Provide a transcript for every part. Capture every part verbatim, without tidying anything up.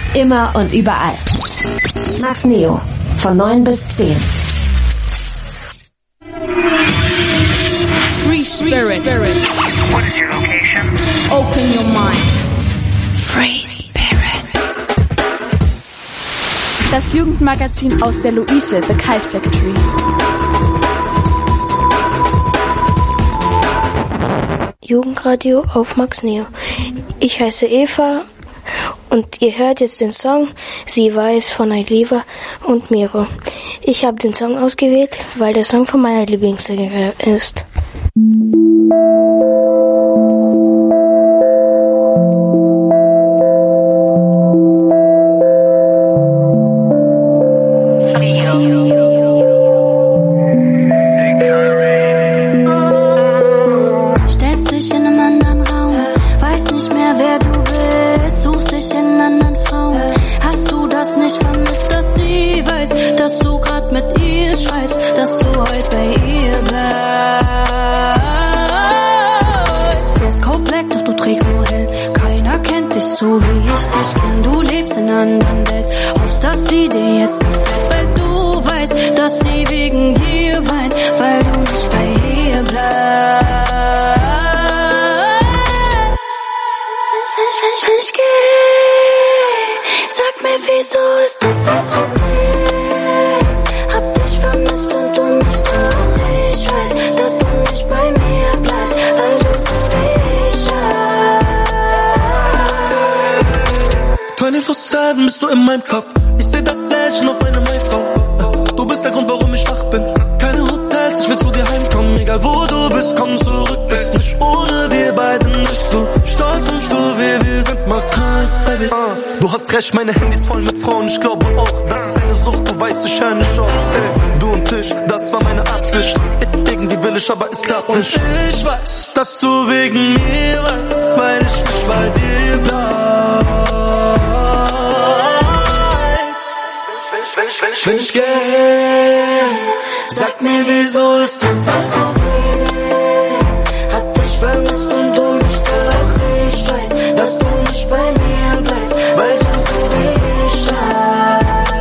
Immer und überall. Max Neo. Von neun bis zehn. Free Spirit. What is your location? Open your mind. Free Spirit. Das Jugendmagazin aus der Luise, The Kite Factory. Jugendradio auf Max Neo. Ich heiße Eva und ihr hört jetzt den Song Sie weiß von Ailiva und Miro. Ich habe den Song ausgewählt, weil der Song von meiner Lieblingssängerin ist. Bist du in meinem Kopf? Ich seh das Lächeln auf meine Frau. Du bist der Grund, warum ich wach bin. Keine Hotels, ich will zu dir heimkommen. Egal wo du bist, komm zurück. Bist nicht ohne wir beide nicht so stolz und stur wie wir sind. Mach krank, Baby. uh, Du hast recht, meine Handys voll mit Frauen. Ich glaube auch, das ist eine Sucht. Du weißt, ich höre nicht auf. Ey, du und ich, das war meine Absicht. Irgendwie will ich, aber es klappt nicht. Und ich weiß, dass du wegen mir weißt, weil ich nicht bei dir bleib. Wenn ich, wenn ich, wenn ich geh, sag mir, wieso ist das so? Hab dich vermisst und du mich doch. Ich weiß, dass du nicht bei mir bleibst, weil du so wie ich schreibst.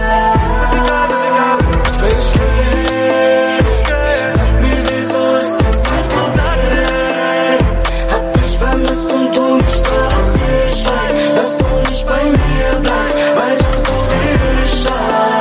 Wenn ich geh, sag mir, wieso ist das so? Hab dich vermisst und du mich doch. Ich weiß, dass du nicht bei mir bleibst, weil du so wie ich schreibst.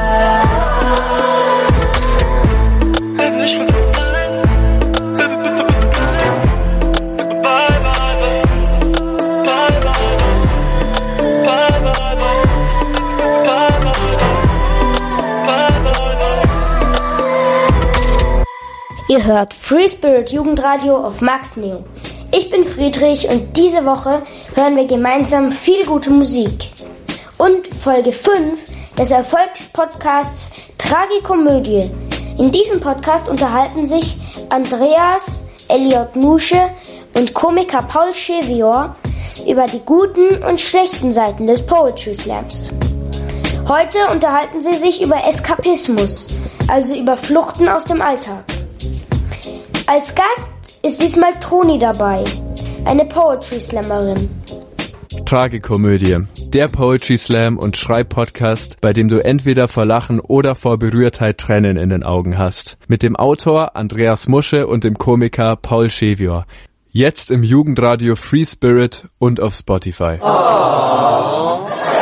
Ihr hört Free Spirit Jugendradio auf Max Neo. Ich bin Friedrich und diese Woche hören wir gemeinsam viel gute Musik. Und Folge fünf des Erfolgspodcasts Tragikomödie. In diesem Podcast unterhalten sich Andreas Elliot Musche und Komiker Paul Chevior über die guten und schlechten Seiten des Poetry Slams. Heute unterhalten sie sich über Eskapismus, also über Fluchten aus dem Alltag. Als Gast ist diesmal Toni dabei, eine Poetry Slammerin. Tragikomödie, der Poetry Slam und Schreibpodcast, bei dem du entweder vor Lachen oder vor Berührtheit Tränen in den Augen hast. Mit dem Autor Andreas Musche und dem Komiker Paul Chevior. Jetzt im Jugendradio Free Spirit und auf Spotify. Oh.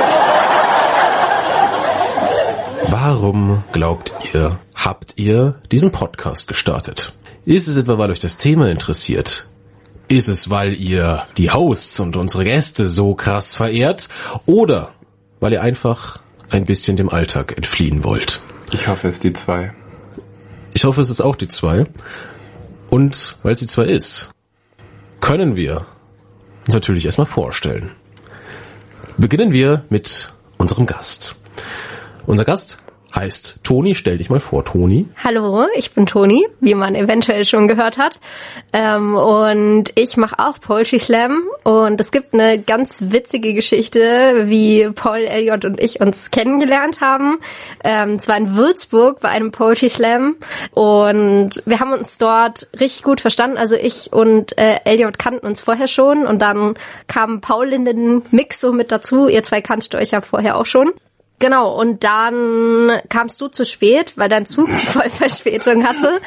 Warum glaubt ihr, habt ihr diesen Podcast gestartet? Ist es etwa, weil euch das Thema interessiert? Ist es, weil ihr die Hosts und unsere Gäste so krass verehrt? Oder weil ihr einfach ein bisschen dem Alltag entfliehen wollt? Ich hoffe, es ist die zwei. Ich hoffe, es ist auch die zwei. Und weil es die zwei ist, können wir uns natürlich erstmal vorstellen. Beginnen wir mit unserem Gast. Unser Gast heißt Toni. Stell dich mal vor, Toni. Hallo, ich bin Toni, wie man eventuell schon gehört hat. Ähm, und ich mache auch Poetry Slam. Und es gibt eine ganz witzige Geschichte, wie Paul, Elliot und ich uns kennengelernt haben. Ähm, es war in Würzburg bei einem Poetry Slam. Und wir haben uns dort richtig gut verstanden. Also ich und äh, Elliot kannten uns vorher schon. Und dann kam Paul in den Mix so mit dazu. Ihr zwei kanntet euch ja vorher auch schon. Genau, und dann kamst du zu spät, weil dein Zug voll Verspätung hatte.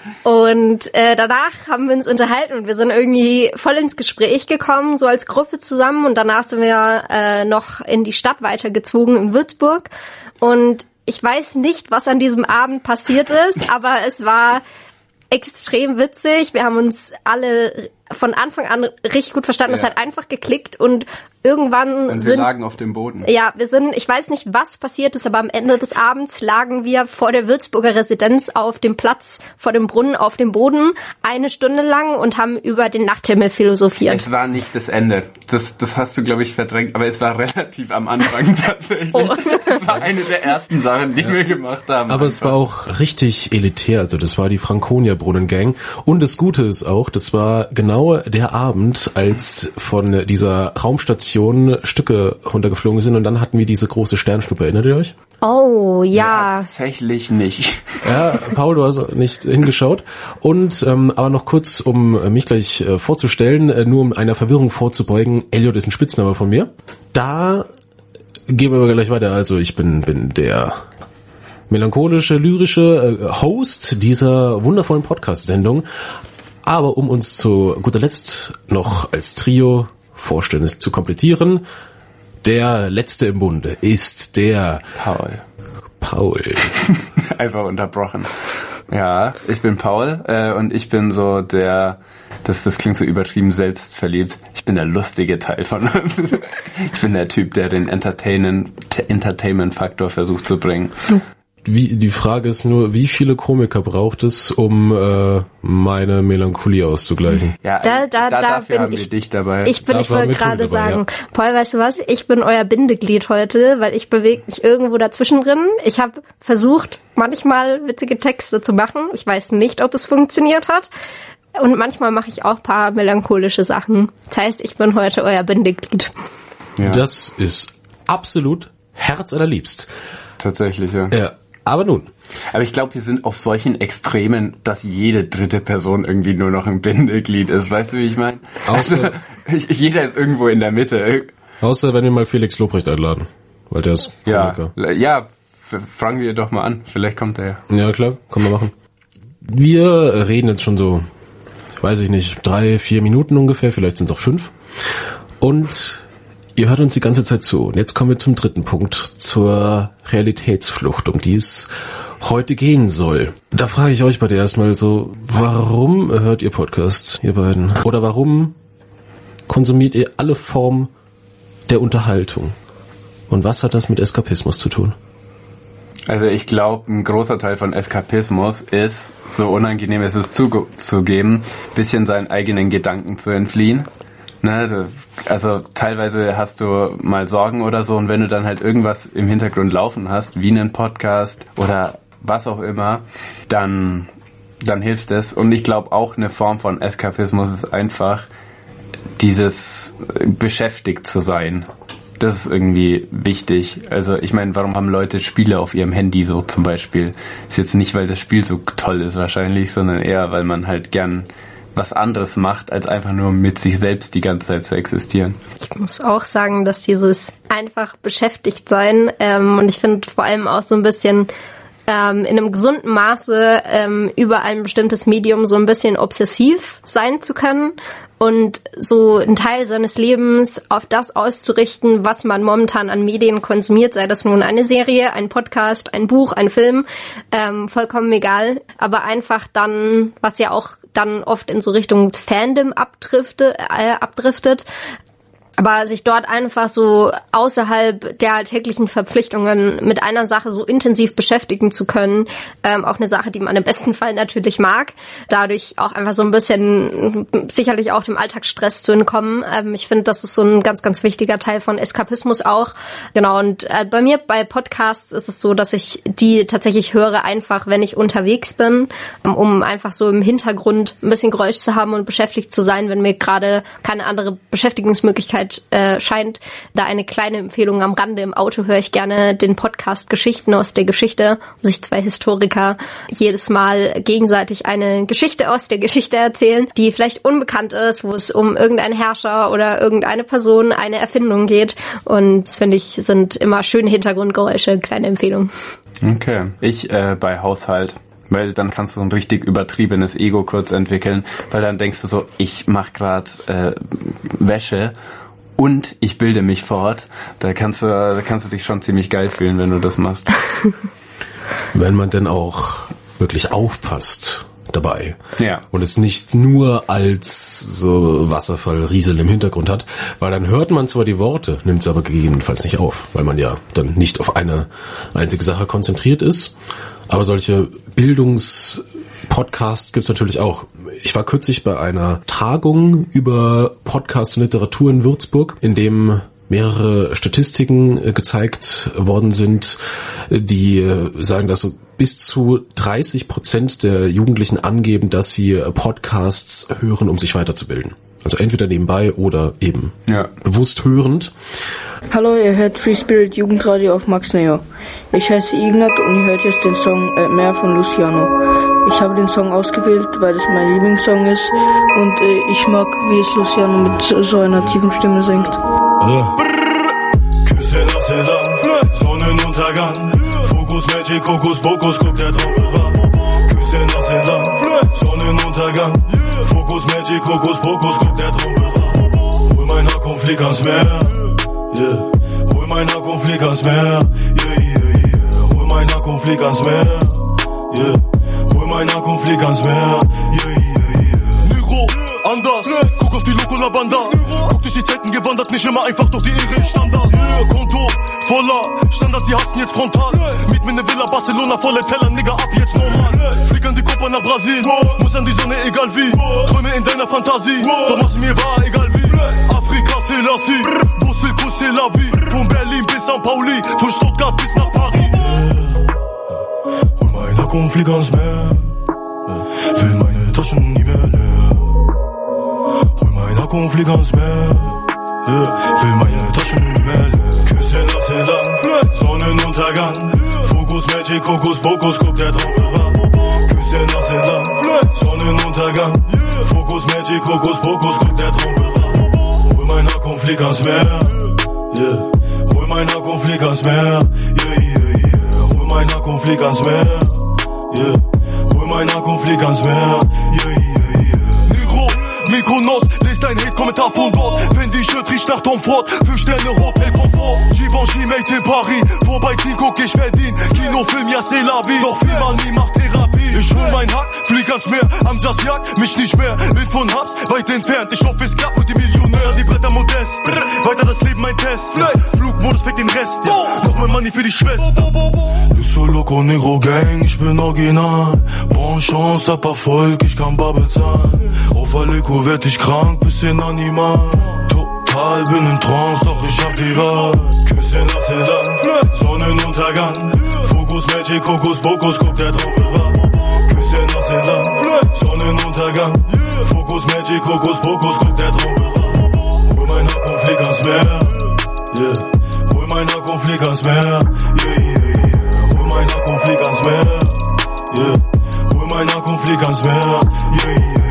Und äh, danach haben wir uns unterhalten und wir sind irgendwie voll ins Gespräch gekommen, so als Gruppe zusammen. Und danach sind wir äh, noch in die Stadt weitergezogen, in Würzburg. Und ich weiß nicht, was an diesem Abend passiert ist, aber es war extrem witzig. Wir haben uns alle von Anfang an richtig gut verstanden. Ja. Es hat einfach geklickt und irgendwann und wir sind... Wir lagen auf dem Boden. Ja, wir sind, ich weiß nicht, was passiert ist, aber am Ende des Abends lagen wir vor der Würzburger Residenz auf dem Platz, vor dem Brunnen, auf dem Boden, eine Stunde lang und haben über den Nachthimmel philosophiert. Es war nicht das Ende. Das, das hast du, glaube ich, verdrängt, aber es war relativ am Anfang tatsächlich. Oh. Das war eine der ersten Sachen, die ja. wir gemacht haben. Aber einfach. Es war auch richtig elitär, also das war die Franconia-Brunnen-Gang. Und das Gute ist auch, das war genau der Abend, als von dieser Raumstation Stücke runtergeflogen sind und dann hatten wir diese große Sternschnuppe. Erinnert ihr euch? Oh, ja. Tatsächlich nicht. Ja, Paul, du hast nicht hingeschaut. Und ähm, aber noch kurz, um mich gleich äh, vorzustellen, äh, nur um einer Verwirrung vorzubeugen, Elliot ist ein Spitzname von mir. Da gehen wir aber gleich weiter. Also ich bin, bin der melancholische, lyrische äh, Host dieser wundervollen Podcast-Sendung. Aber um uns zu guter Letzt noch als Trio vorstellen, zu komplettieren, der Letzte im Bunde ist der Paul. Paul. Einfach unterbrochen. Ja, ich bin Paul äh, und ich bin so der, das, das klingt so übertrieben selbstverliebt, ich bin der lustige Teil von uns. Ich bin der Typ, der den Entertainment, Entertainment-Faktor versucht zu bringen. Wie, die Frage ist nur, wie viele Komiker braucht es, um äh, meine Melancholie auszugleichen? Ja, da, da, da, da dafür bin haben ich, wir dich dabei. Ich bin, da ich wollte gerade sagen, ja. Paul, weißt du was? Ich bin euer Bindeglied heute, weil ich bewege mich irgendwo dazwischen drin. Ich habe versucht, manchmal witzige Texte zu machen. Ich weiß nicht, ob es funktioniert hat. Und manchmal mache ich auch ein paar melancholische Sachen. Das heißt, ich bin heute euer Bindeglied. Ja. Das ist absolut herzallerliebst. Tatsächlich, ja. Ja. Aber nun. Aber ich glaube, wir sind auf solchen Extremen, dass jede dritte Person irgendwie nur noch ein Bindeglied ist. Weißt du, wie ich meine? Also, jeder ist irgendwo in der Mitte. Außer wenn wir mal Felix Lobrecht einladen. Weil der ist Komiker. Ja, ja, fragen wir doch mal an. Vielleicht kommt er ja. Ja, klar. Können wir machen. Wir reden jetzt schon so, weiß ich nicht, drei, vier Minuten ungefähr. Vielleicht sind es auch fünf. Und ihr hört uns die ganze Zeit zu. Und jetzt kommen wir zum dritten Punkt, zur Realitätsflucht, um die es heute gehen soll. Da frage ich euch beide erstmal so, warum hört ihr Podcast, ihr beiden? Oder warum konsumiert ihr alle Formen der Unterhaltung? Und was hat das mit Eskapismus zu tun? Also ich glaube, ein großer Teil von Eskapismus ist, so unangenehm es ist zuzugeben, bisschen seinen eigenen Gedanken zu entfliehen. Ne, also teilweise hast du mal Sorgen oder so und wenn du dann halt irgendwas im Hintergrund laufen hast, wie einen Podcast oder was auch immer, dann, dann hilft es. Und ich glaube auch eine Form von Eskapismus ist einfach dieses beschäftigt zu sein. Das ist irgendwie wichtig. Also ich meine, warum haben Leute Spiele auf ihrem Handy so zum Beispiel? Ist jetzt nicht, weil das Spiel so toll ist wahrscheinlich, sondern eher, weil man halt gern was anderes macht, als einfach nur mit sich selbst die ganze Zeit zu existieren. Ich muss auch sagen, dass dieses einfach beschäftigt sein ähm, und ich finde vor allem auch so ein bisschen ähm, in einem gesunden Maße ähm, über ein bestimmtes Medium so ein bisschen obsessiv sein zu können und so einen Teil seines Lebens auf das auszurichten, was man momentan an Medien konsumiert, sei das nun eine Serie, ein Podcast, ein Buch, ein Film, ähm, vollkommen egal, aber einfach dann, was ja auch dann oft in so Richtung Fandom abdrifte, äh, abdriftet, Aber sich dort einfach so außerhalb der alltäglichen Verpflichtungen mit einer Sache so intensiv beschäftigen zu können, ähm, auch eine Sache, die man im besten Fall natürlich mag, dadurch auch einfach so ein bisschen sicherlich auch dem Alltagsstress zu entkommen. Ähm, ich finde, das ist so ein ganz, ganz wichtiger Teil von Eskapismus auch. Genau, und äh, bei mir bei Podcasts ist es so, dass ich die tatsächlich höre, einfach wenn ich unterwegs bin, um einfach so im Hintergrund ein bisschen Geräusch zu haben und beschäftigt zu sein, wenn mir gerade keine andere Beschäftigungsmöglichkeit äh, scheint. Da eine kleine Empfehlung am Rande: im Auto höre ich gerne den Podcast Geschichten aus der Geschichte, wo sich zwei Historiker jedes Mal gegenseitig eine Geschichte aus der Geschichte erzählen, die vielleicht unbekannt ist, wo es um irgendeinen Herrscher oder irgendeine Person, eine Erfindung geht. Und das finde ich, sind immer schöne Hintergrundgeräusche, kleine Empfehlung. Okay, ich äh, bei Haushalt. Weil dann kannst du so ein richtig übertriebenes Ego kurz entwickeln, weil dann denkst du so, ich mach gerade äh, Wäsche und ich bilde mich fort. Da kannst du, da kannst du dich schon ziemlich geil fühlen, wenn du das machst. Wenn man denn auch wirklich aufpasst dabei. Ja. Und es nicht nur als so Wasserfallrieseln im Hintergrund hat, weil dann hört man zwar die Worte, nimmt sie aber gegebenenfalls nicht auf, weil man ja dann nicht auf eine einzige Sache konzentriert ist. Aber solche Bildungspodcasts gibt's natürlich auch. Ich war kürzlich bei einer Tagung über Podcast und Literatur in Würzburg, in dem mehrere Statistiken gezeigt worden sind, die sagen, dass so bis zu dreißig Prozent der Jugendlichen angeben, dass sie Podcasts hören, um sich weiterzubilden. Also entweder nebenbei oder eben ja. bewusst hörend. Hallo, ihr hört Free Spirit Jugendradio auf Max Neo. Ich heiße Ignat und ihr hört jetzt den Song äh, Mehr von Luciano. Ich habe den Song ausgewählt, weil es mein Lieblingssong ist und äh, ich mag, wie es Luciano mit so, so einer tiefen Stimme singt. Ja. Küsse nach Sedan, Sonnenuntergang, Fokus Magic, Hokus Pokus, guck der Traum war. Küsse nach Sedan, Sonnenuntergang, Fokus Magic, Hokus Pokus, guck der Traum war. Hol mein Hack und flieg ans Meer. Yeah. Hol mein Hack und flieg ans Meer, yeah, yeah, yeah. Hol mein Hack und flieg ans Meer, yeah. Hol mein Hack und flieg ans Meer, yeah, yeah, yeah. Niro, anders, guck auf die Loco La Banda. Guck durch die Zeiten gewandert, nicht immer einfach durch die Ehre Standard. Yeah. Konto voller Standards, die hassen jetzt frontal. Miet mir ne Villa, Barcelona, volle Teller, Nigga, ab jetzt normal. Flieg an die Copa nach Brasilien, muss an die Sonne, egal wie. Träume in deiner Fantasie, doch mach's mir wahr, egal wie. Afrika, Selassie, Wurzel, Kuss, la vie. Von Berlin bis San Pauli, von Stuttgart bis nach Paris. Yeah. Hol mein Hack und flieg ans Meer, yeah. Will meine Taschen nie mehr leer. Hol mein Hack und flieg ans Meer, yeah. Will meine Taschen nie mehr leer. Küsse nach Sedan, Sonnenuntergang, Fokus Magic, Hokus Pokus, guck der Traum war. Küsse nach Sedan, Sonnenuntergang, Fokus Magic, Hokus Pokus, guck der Traum war. Hol mein Hack und flieg ans Meer, yeah. Hol mein Hack und flieg ans Meer, yeah, yeah, yeah. Hol mein Hack und flieg ans Meer, yeah. Hol mein Hack und flieg ans Meer, yeah, yeah, yeah. Niro, Mykonos, lest dein Hate-Kommentar von dort. Wenn die Shirt riecht nach Tom Ford, fünf Sterne Hotel Komfort. Givenchy made in Paris, vorbeiziehen, guck ich verdien. Kinofilm, ja c'est la vie, doch viel mal nie macht Therapie. Ich hol mein Hack, flieg ans Meer, am Just jagt mich nicht mehr. Bin von Hubs, weit entfernt, ich hoffe es klappt mit dem Millionär. Die Bretter modest, weiter das Leben mein Test. Flugmodus fängt den Rest, ja. Noch mein Money für die Schwester. Lusso Loco Negro Gang, ich bin original. Bon Chance, hab Erfolg, ich kann bar bezahlen. Auf Aleko werd ich krank, bisschen animal. Total bin in Trance, doch ich hab die Wahl. Küsse nach Sedan, Sonnenuntergang. Fokus Magic, Hokus Pokus, guck der Traum war. Küsse nach Sedan, Sonnenuntergang. Fokus Magic, Hokus Pokus, guck der Traum war. Hol mein Hack und flieg ans Meer, yeah. Hol mein Hack und flieg ans Meer, yeah, yeah, yeah. Hol mein Hack und flieg ans Meer, yeah. Hol mein Hack und flieg ans Meer, yeah, yeah, yeah.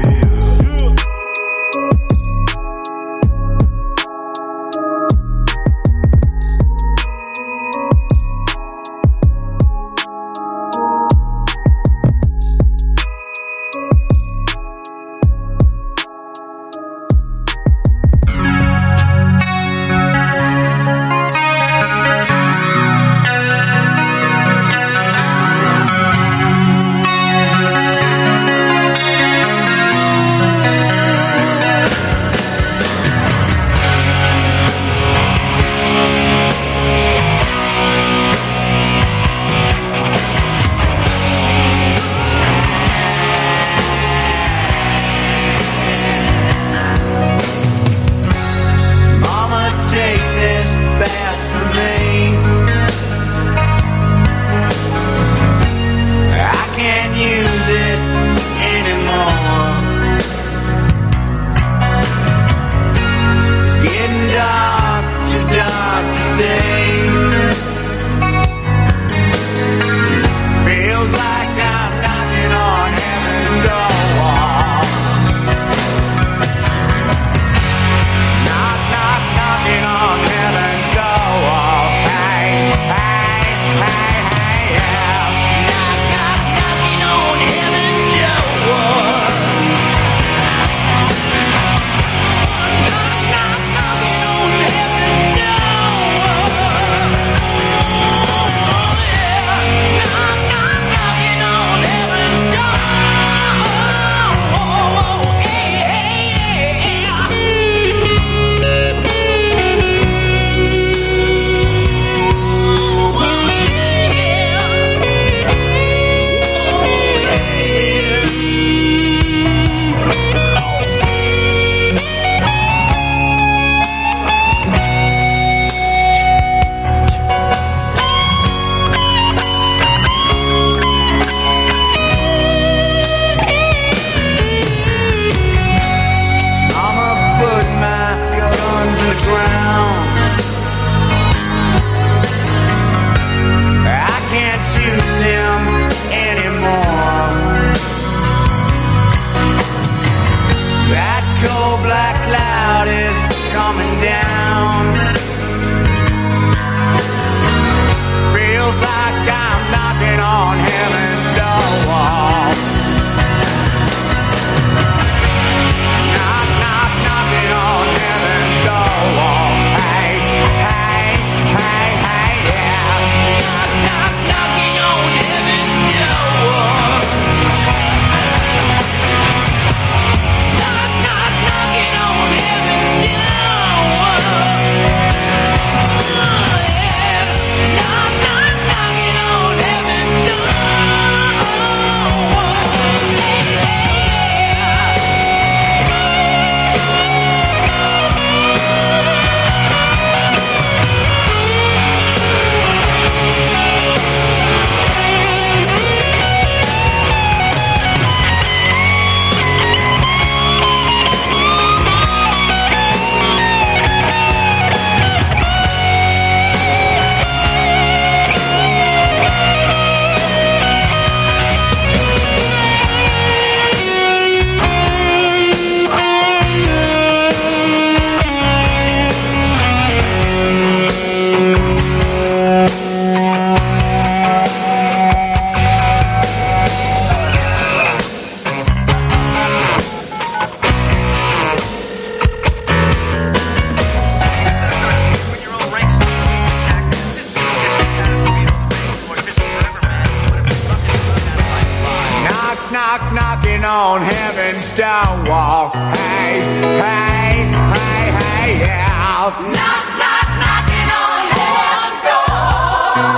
on heaven's stone wall. Hey, hey, hey, hey, yeah. Knock, knock, knocking on heaven's door.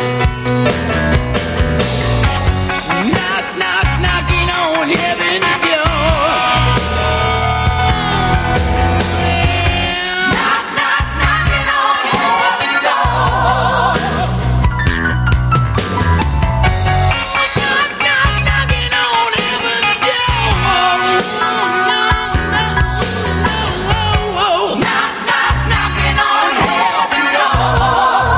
Knock, knock, knocking on heaven's door. Knock, knock, knocking on heaven's door. Knock, knock, knocking on heaven's door. Knock, knock, knocking on heaven's door.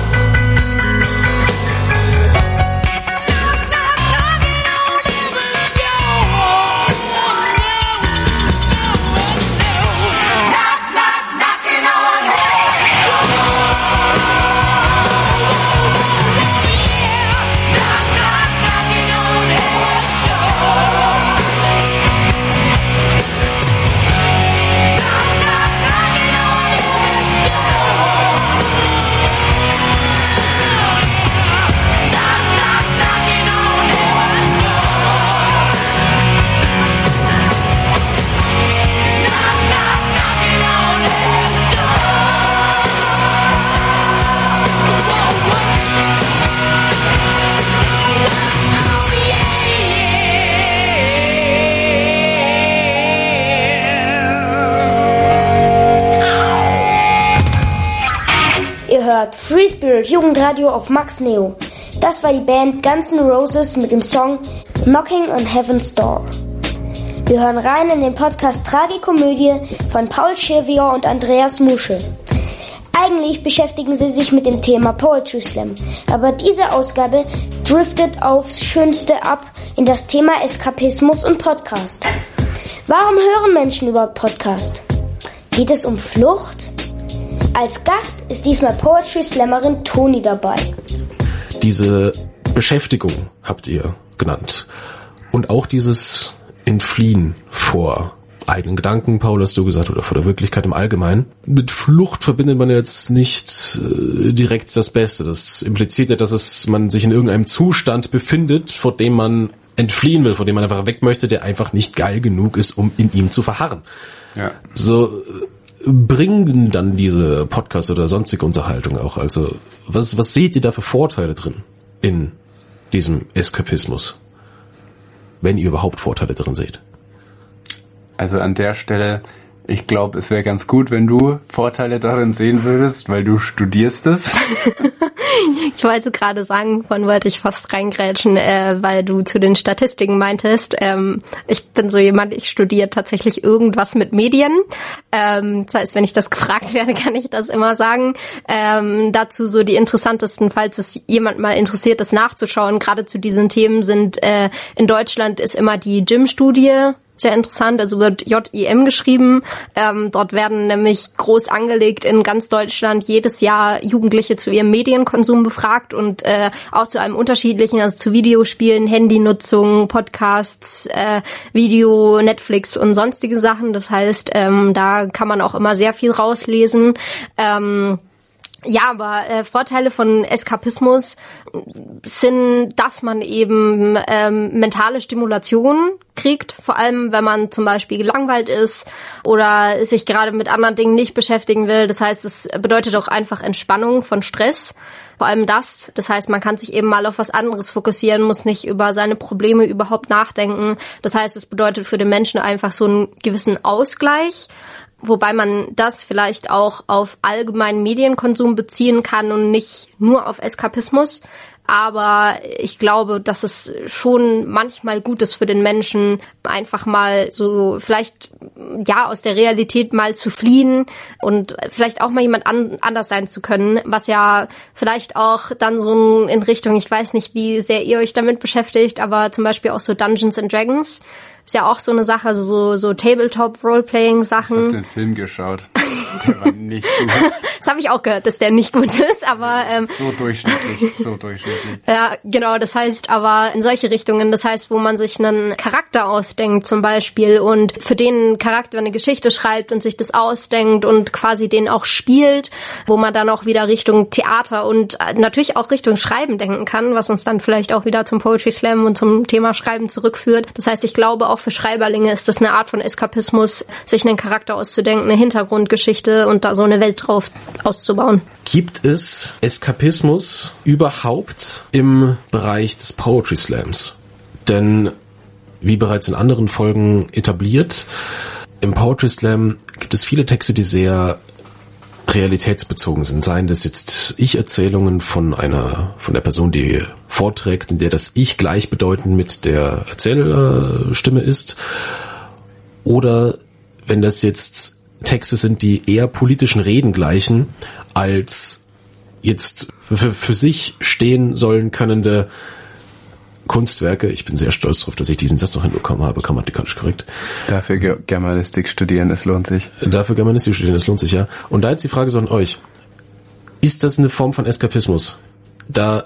Ihr hört Free Spirit Jugendradio auf Max Neo. Das war die Band Guns N' Roses mit dem Song Knocking on Heaven's Door. Wir hören rein in den Podcast Tragikomödie von Paul Schirvior und Andreas Muschel. Eigentlich beschäftigen sie sich mit dem Thema Poetry Slam, aber diese Ausgabe driftet aufs Schönste ab in das Thema Eskapismus und Podcast. Warum hören Menschen überhaupt Podcast? Geht es um Flucht? Als Gast ist diesmal Poetry Slammerin Toni dabei. Diese Beschäftigung habt ihr genannt. Und auch dieses Entfliehen vor eigenen Gedanken, Paul, hast du gesagt, oder vor der Wirklichkeit im Allgemeinen. Mit Flucht verbindet man jetzt nicht äh, direkt das Beste. Das impliziert ja, dass es man sich in irgendeinem Zustand befindet, vor dem man entfliehen will, vor dem man einfach weg möchte, der einfach nicht geil genug ist, um in ihm zu verharren. Ja. So bringen dann diese Podcasts oder sonstige Unterhaltung auch? Also was was seht ihr da für Vorteile drin in diesem Eskapismus? Wenn ihr überhaupt Vorteile drin seht. Also an der Stelle, ich glaube, es wäre ganz gut, wenn du Vorteile darin sehen würdest, weil du studierst es. Ich wollte gerade sagen, vorhin wollte ich fast reingrätschen, äh, weil du zu den Statistiken meintest. Ähm, ich bin so jemand, ich studiere tatsächlich irgendwas mit Medien. Ähm, das heißt, wenn ich das gefragt werde, kann ich das immer sagen. Ähm, dazu so die interessantesten, falls es jemand mal interessiert, das nachzuschauen, gerade zu diesen Themen sind, äh, in Deutschland ist immer die G I M-Studie sehr interessant, also wird J I M geschrieben. Ähm, dort werden nämlich groß angelegt in ganz Deutschland jedes Jahr Jugendliche zu ihrem Medienkonsum befragt und äh, auch zu einem unterschiedlichen, also zu Videospielen, Handynutzung, Podcasts, äh, Video, Netflix und sonstige Sachen. Das heißt, ähm, da kann man auch immer sehr viel rauslesen. Ähm, Ja, aber äh, Vorteile von Eskapismus sind, dass man eben ähm, mentale Stimulation kriegt, vor allem wenn man zum Beispiel gelangweilt ist oder sich gerade mit anderen Dingen nicht beschäftigen will. Das heißt, es bedeutet auch einfach Entspannung von Stress. Vor allem das. Das heißt, man kann sich eben mal auf was anderes fokussieren, muss nicht über seine Probleme überhaupt nachdenken. Das heißt, es bedeutet für den Menschen einfach so einen gewissen Ausgleich. Wobei man das vielleicht auch auf allgemeinen Medienkonsum beziehen kann und nicht nur auf Eskapismus. Aber ich glaube, dass es schon manchmal gut ist für den Menschen, einfach mal so vielleicht ja aus der Realität mal zu fliehen und vielleicht auch mal jemand an, anders sein zu können, was ja vielleicht auch dann so in Richtung, ich weiß nicht, wie sehr ihr euch damit beschäftigt, aber zum Beispiel auch so Dungeons and Dragons. Ist ja auch so eine Sache, so, so Tabletop-Roleplaying-Sachen. Ich hab den Film geschaut. Der war nicht gut. Das habe ich auch gehört, dass der nicht gut ist, aber ähm, so durchschnittlich, so durchschnittlich. Ja, genau, das heißt aber in solche Richtungen, das heißt, wo man sich einen Charakter ausdenkt zum Beispiel und für den Charakter eine Geschichte schreibt und sich das ausdenkt und quasi den auch spielt, wo man dann auch wieder Richtung Theater und natürlich auch Richtung Schreiben denken kann, was uns dann vielleicht auch wieder zum Poetry Slam und zum Thema Schreiben zurückführt. Das heißt, ich glaube, auch für Schreiberlinge ist das eine Art von Eskapismus, sich einen Charakter auszudenken, eine Hintergrundgeschichte und da so eine Welt drauf auszubauen. Gibt es Eskapismus überhaupt im Bereich des Poetry Slams? Denn, wie bereits in anderen Folgen etabliert, im Poetry Slam gibt es viele Texte, die sehr realitätsbezogen sind. Seien das jetzt Ich-Erzählungen von einer, von der Person, die vorträgt, in der das Ich gleichbedeutend mit der Erzählstimme ist. Oder wenn das jetzt Texte sind, die eher politischen Reden gleichen, als jetzt für, für sich stehen sollen könnende Kunstwerke. Ich bin sehr stolz darauf, dass ich diesen Satz noch hinbekommen habe, grammatikalisch korrekt. Dafür Ge- Germanistik studieren, es lohnt sich. Dafür Germanistik studieren, es lohnt sich, ja. Und da jetzt die Frage so an euch. Ist das eine Form von Eskapismus? Da,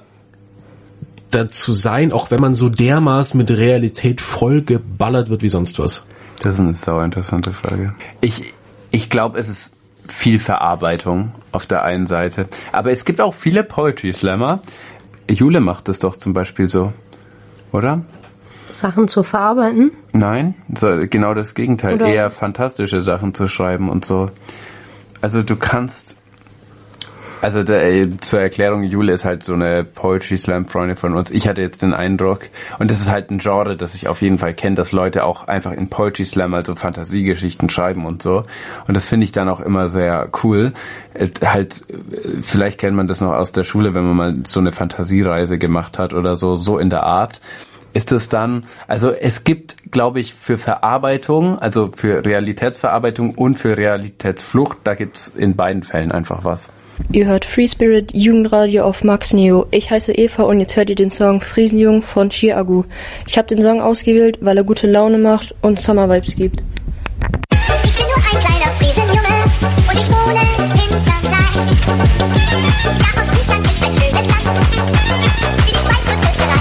da zu sein, auch wenn man so dermaßen mit Realität vollgeballert wird wie sonst was? Das ist eine sauer interessante Frage. Ich, ich glaube, es ist viel Verarbeitung auf der einen Seite. Aber es gibt auch viele Poetry Slammer. Jule macht das doch zum Beispiel so. Oder? Sachen zu verarbeiten? Nein, so, genau das Gegenteil. Oder eher fantastische Sachen zu schreiben und so. Also du kannst... Also der, zur Erklärung, Jule ist halt so eine Poetry Slam Freundin von uns. Ich hatte jetzt den Eindruck, und das ist halt ein Genre, das ich auf jeden Fall kenne, dass Leute auch einfach in Poetry Slam also Fantasiegeschichten schreiben und so. Und das finde ich dann auch immer sehr cool. Halt, vielleicht kennt man das noch aus der Schule, wenn man mal so eine Fantasiereise gemacht hat oder so, so in der Art. Ist es dann, also es gibt, glaube ich, für Verarbeitung, also für Realitätsverarbeitung und für Realitätsflucht, da gibt's in beiden Fällen einfach was. Ihr hört Free Spirit Jugendradio auf Max Neo. Ich heiße Eva und jetzt hört ihr den Song Friesenjung von Chiagu. Ich habe den Song ausgewählt, weil er gute Laune macht und Summer Vibes gibt. Ich bin nur ein kleiner Friesenjunge und ich wohne hinterm Rhein. Ja, aus Friesland ist ein schönes Land, wie die Schweiz und Österreich.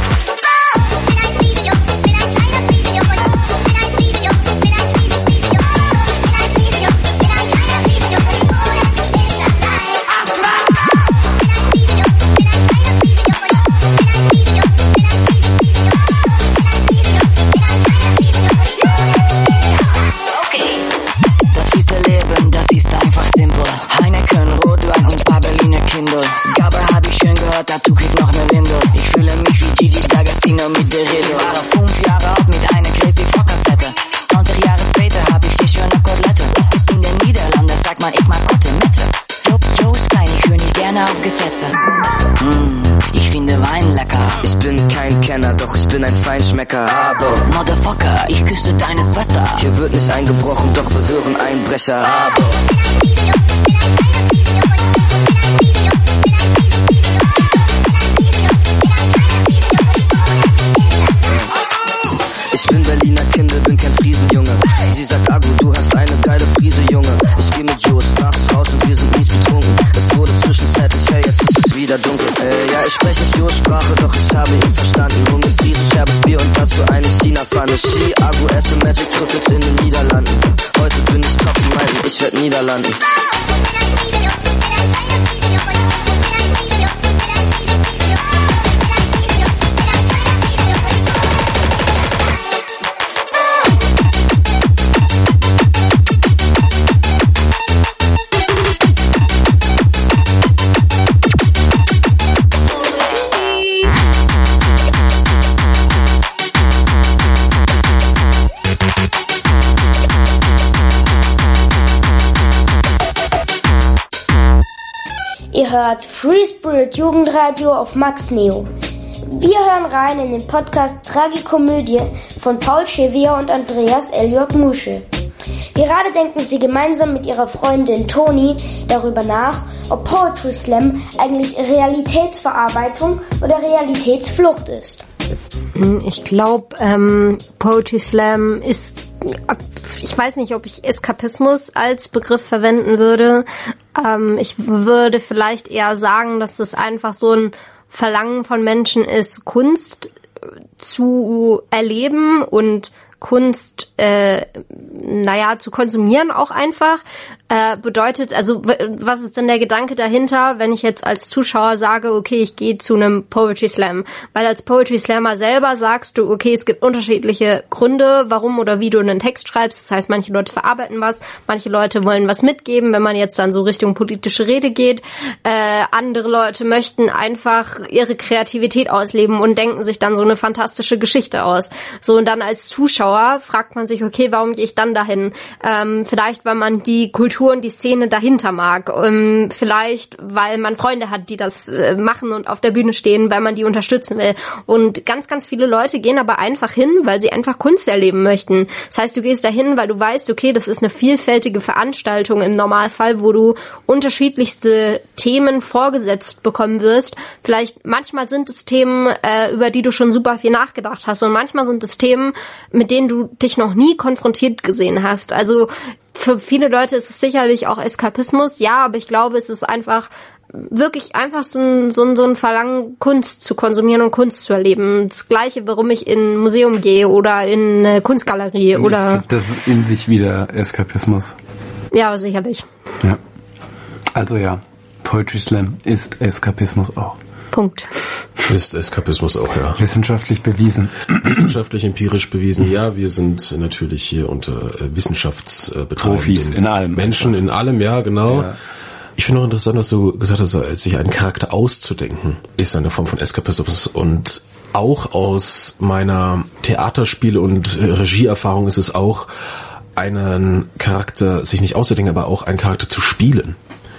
Oh, bin ein Friesenjung, bin ein kleiner Friesenjung und bin ein Friesenjung, bin ein Friesen, Friesenjung. Bin ein Friesenjung, bin ein kleiner Friesenjung und ich wohne hinterm Rhein. Bin ein Friesenjung, bin ein kleiner Friesenjung und bin ein Friesenjung, bin ein Friesen, Friesenjung. Bin ein Friesenjung, bin ein kleiner Friesenjung und ich wohne hinterm Rhein. Okay, das Friese Leben, das ist einfach simpel. Heineken, Rotwein und paar Berliner Kindle. Gabel hab ich schön gehört, dazu krieg noch ne Windel. Ich fühle mich wie Gigi D'Agostino mit der Rede. War fünf Jahre alt mit einer Crazy Fock-Kassette. zwanzig Jahre später hab ich sie schöne Kotelette. In den Niederlanden sagt man, ich mag Kotelette. Jo, jo, Stein, ich höre nie gerne auf Gesetze. Mm, ich finde Wein lecker. Ich bin kein Kenner, doch ich bin ein Feinschmecker. Aber Motherfucker, ich küsse deine Schwester. Hier wird nicht eingebrochen, doch wir hören Einbrecher. Aber ich bin Berliner Kinder, bin kein Friesenjunge. Sie sagt, Agu, du hast eine geile Friese, Junge. Ich geh mit Jost nachts raus und wir sind mies betrunken. Es wurde zwischenzeitlich hell, jetzt ist es wieder dunkel. Äh, ja, ich spreche nicht Jost-Sprache, doch ich habe ihn verstanden. Hol mir Friesen, scherbes Bier und dazu eine China-Pfanne. Ski, Agu, esse Magic Trüffels in den Niederlanden. Heute bin ich Tropfen meiden, ich werd Niederlanden. Ihr hört Free Spirit Jugendradio auf Max Neo. Wir hören rein in den Podcast Tragikomödie von Paul Chevier und Andreas Elliot Musche. Gerade denken sie gemeinsam mit ihrer Freundin Toni darüber nach, ob Poetry Slam eigentlich Realitätsverarbeitung oder Realitätsflucht ist. Ich glaube, ähm, Poetry Slam ist, ich weiß nicht, ob ich Eskapismus als Begriff verwenden würde. Ähm, ich würde vielleicht eher sagen, dass das einfach so ein Verlangen von Menschen ist, Kunst zu erleben und Kunst, äh, naja, zu konsumieren auch einfach, äh, bedeutet, also was ist denn der Gedanke dahinter, wenn ich jetzt als Zuschauer sage, okay, ich gehe zu einem Poetry Slam, weil als Poetry Slammer selber sagst du, okay, es gibt unterschiedliche Gründe, warum oder wie du einen Text schreibst, das heißt, manche Leute verarbeiten was, manche Leute wollen was mitgeben, wenn man jetzt dann so Richtung politische Rede geht, äh, andere Leute möchten einfach ihre Kreativität ausleben und denken sich dann so eine fantastische Geschichte aus. So, und dann als Zuschauer fragt man sich, okay, warum gehe ich dann dahin? Ähm, vielleicht, weil man die Kultur und die Szene dahinter mag. Ähm, vielleicht, weil man Freunde hat, die das äh, machen und auf der Bühne stehen, weil man die unterstützen will. Und ganz, ganz viele Leute gehen aber einfach hin, weil sie einfach Kunst erleben möchten. Das heißt, du gehst dahin, weil du weißt, okay, das ist eine vielfältige Veranstaltung im Normalfall, wo du unterschiedlichste Themen vorgesetzt bekommen wirst. Vielleicht, manchmal sind es Themen, äh, über die du schon super viel nachgedacht hast, und manchmal sind es Themen, mit denen du dich noch nie konfrontiert gesehen hast. Also für viele Leute ist es sicherlich auch Eskapismus, ja, aber ich glaube, es ist einfach wirklich einfach so ein, so ein, so ein Verlangen, Kunst zu konsumieren und Kunst zu erleben. Das Gleiche, warum ich in ein Museum gehe oder in eine Kunstgalerie oder... Das ist in sich wieder Eskapismus. Ja, sicherlich. Ja. Also ja, Poetry Slam ist Eskapismus auch. Punkt. Ist Eskapismus auch, ja. Wissenschaftlich bewiesen. Wissenschaftlich, empirisch bewiesen, ja. Wir sind natürlich hier unter äh, Wissenschaftsbetreibenden Profis in allem. Menschen in allem, ja, genau. Ja. Ich finde auch interessant, was du gesagt hast, sich einen Charakter auszudenken, ist eine Form von Eskapismus. Und auch aus meiner Theaterspiele- und Regieerfahrung ist es auch, einen Charakter sich nicht auszudenken, aber auch einen Charakter zu spielen.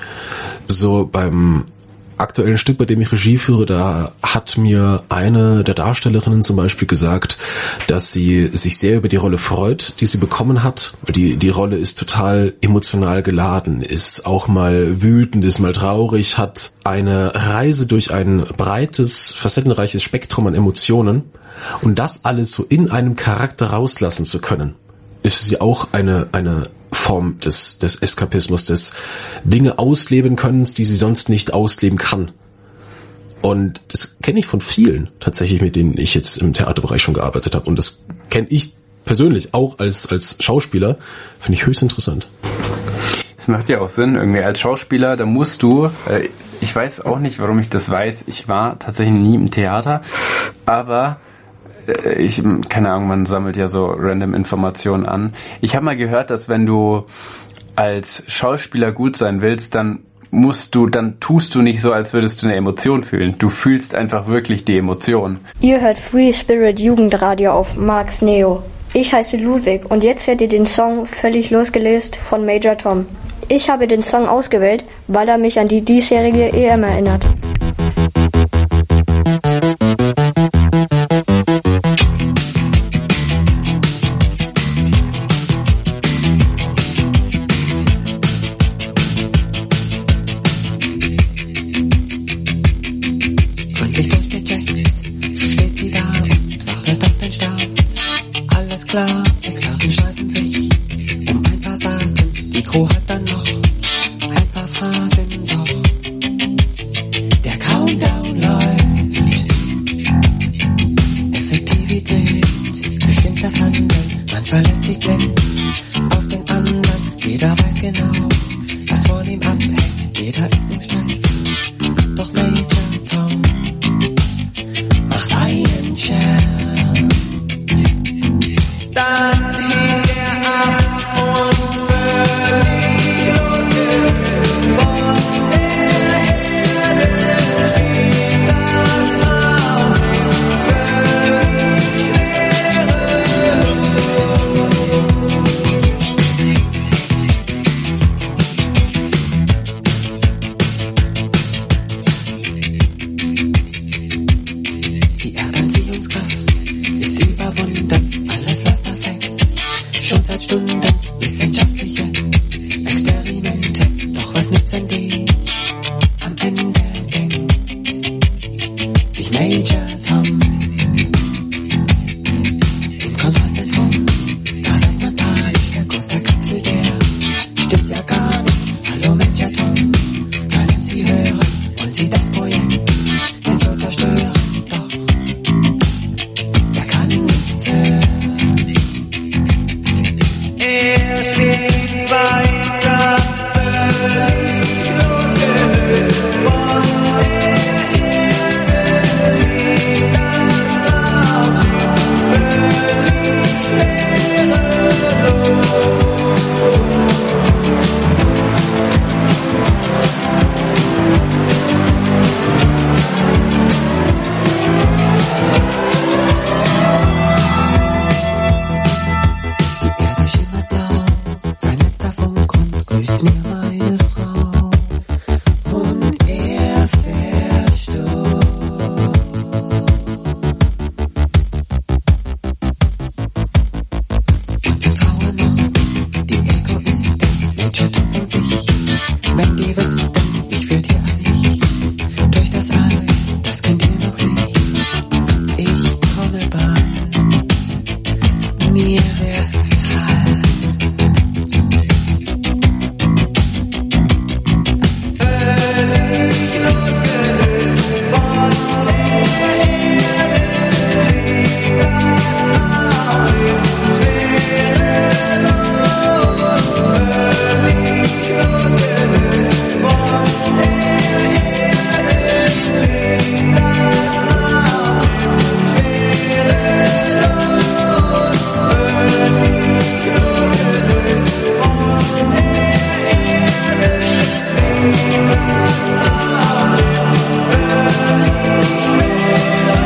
So beim aktuellen Stück, bei dem ich Regie führe, da hat mir eine der Darstellerinnen zum Beispiel gesagt, dass sie sich sehr über die Rolle freut, die sie bekommen hat. Die, die Rolle ist total emotional geladen, ist auch mal wütend, ist mal traurig, hat eine Reise durch ein breites, facettenreiches Spektrum an Emotionen. Und das alles so in einem Charakter rauslassen zu können, ist sie auch eine, eine Form des, des Eskapismus, des Dinge ausleben Könnens, die sie sonst nicht ausleben kann. Und das kenne ich von vielen tatsächlich, mit denen ich jetzt im Theaterbereich schon gearbeitet habe. Und das kenne ich persönlich auch als, als Schauspieler. Finde ich höchst interessant. Das macht ja auch Sinn, irgendwie als Schauspieler, da musst du, äh, ich weiß auch nicht, warum ich das weiß, ich war tatsächlich nie im Theater, aber ich, keine Ahnung, man sammelt ja so random Informationen an. Ich habe mal gehört, dass wenn du als Schauspieler gut sein willst, dann musst du, dann tust du nicht so, als würdest du eine Emotion fühlen. Du fühlst einfach wirklich die Emotion. Ihr hört Free Spirit Jugendradio auf Max Neo. Ich heiße Ludwig und jetzt hört ihr den Song Völlig losgelöst von Major Tom. Ich habe den Song ausgewählt, weil er mich an die diesjährige E M erinnert. Klar, Experten streiten sich um ein paar Daten. Die Crew hat dann noch ein paar Fragen, doch der Countdown läuft. Effektivität bestimmt das Handeln. Man verlässt sich blind auf den anderen. Jeder weiß genau, was von ihm abhängt. Jeder ist im Stress. Doch Major Tom macht einen Scherz. Da ich Major Tom. Im Kontrollzentrum, da sagt man panisch, der Kurs der Kapsel, der stimmt ja gar nicht. Hallo Major Tom, können Sie hören, wollen Sie das Projekt denn so zerstören? Doch, er kann nichts hören. Er schwebt weiter, völlig losgelöst von der Erde, schwebt das Raumschiff völlig schwerelos. Die Erde schimmert blau, sein letzter Funkgrund grüßt mir meine Frau. Und er verstorb. Und wir trauern noch, die Egoisten, Major Tom und ich. Wenn die wüssten, ich führt hier ein Licht durch das All, das kennt ihr noch nicht. Ich komme bald, mir wird kalt. Völlig losgelöst von der Erde, schwebt das Raumschiff schwerelos. Völlig losgelöst von der Erde, schwebt das Raumschiff schwerelos. Völlig losgelöst von der Erde, schwebt das Raumschiff völlig schwerelos.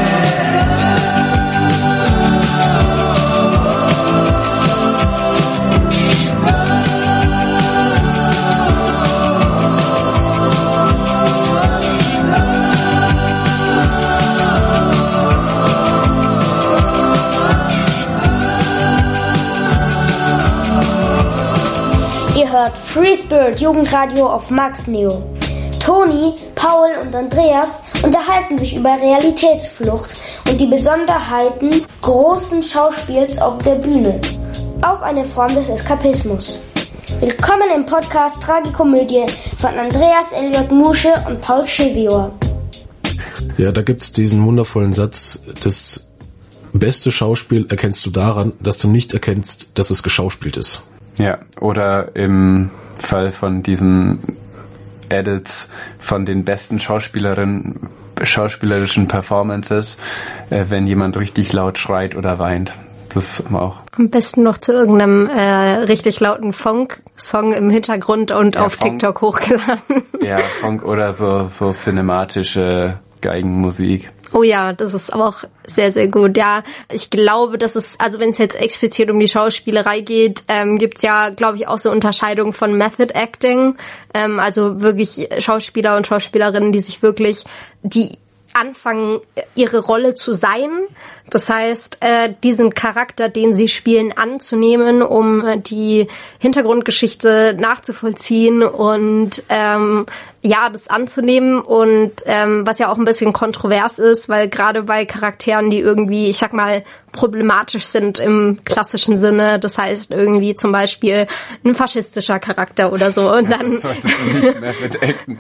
Ihr hört Free Spirit Jugendradio auf Max Neo. Toni, Paul und Andreas unterhalten sich über Realitätsflucht und die Besonderheiten großen Schauspiels auf der Bühne. Auch eine Form des Eskapismus. Willkommen im Podcast Tragikomödie von Andreas Elliot Musche und Paul Schevior. Ja, da gibt's diesen wundervollen Satz, das beste Schauspiel erkennst du daran, dass du nicht erkennst, dass es geschauspielt ist. Ja, oder im Fall von diesen Edits von den besten Schauspielerinnen, schauspielerischen Performances, äh, wenn jemand richtig laut schreit oder weint. Das auch. Am besten noch zu irgendeinem äh, richtig lauten Funk-Song im Hintergrund und ja, auf Funk, TikTok hochgeladen. Ja, Funk oder so, so cinematische Geigenmusik. Oh ja, das ist auch sehr, sehr gut. Ja, ich glaube, dass es, also wenn es jetzt explizit um die Schauspielerei geht, ähm, gibt's ja, glaube ich, auch so Unterscheidungen von Method Acting. Ähm, also wirklich Schauspieler und Schauspielerinnen, die sich wirklich, die anfangen, ihre Rolle zu sein. Das heißt, äh, diesen Charakter, den sie spielen, anzunehmen, um äh, die Hintergrundgeschichte nachzuvollziehen und ähm, ja, das anzunehmen. Und ähm, was ja auch ein bisschen kontrovers ist, weil gerade bei Charakteren, die irgendwie, ich sag mal, problematisch sind im klassischen Sinne, das heißt irgendwie zum Beispiel ein faschistischer Charakter oder so. Und dann das nicht mehr mit Acten.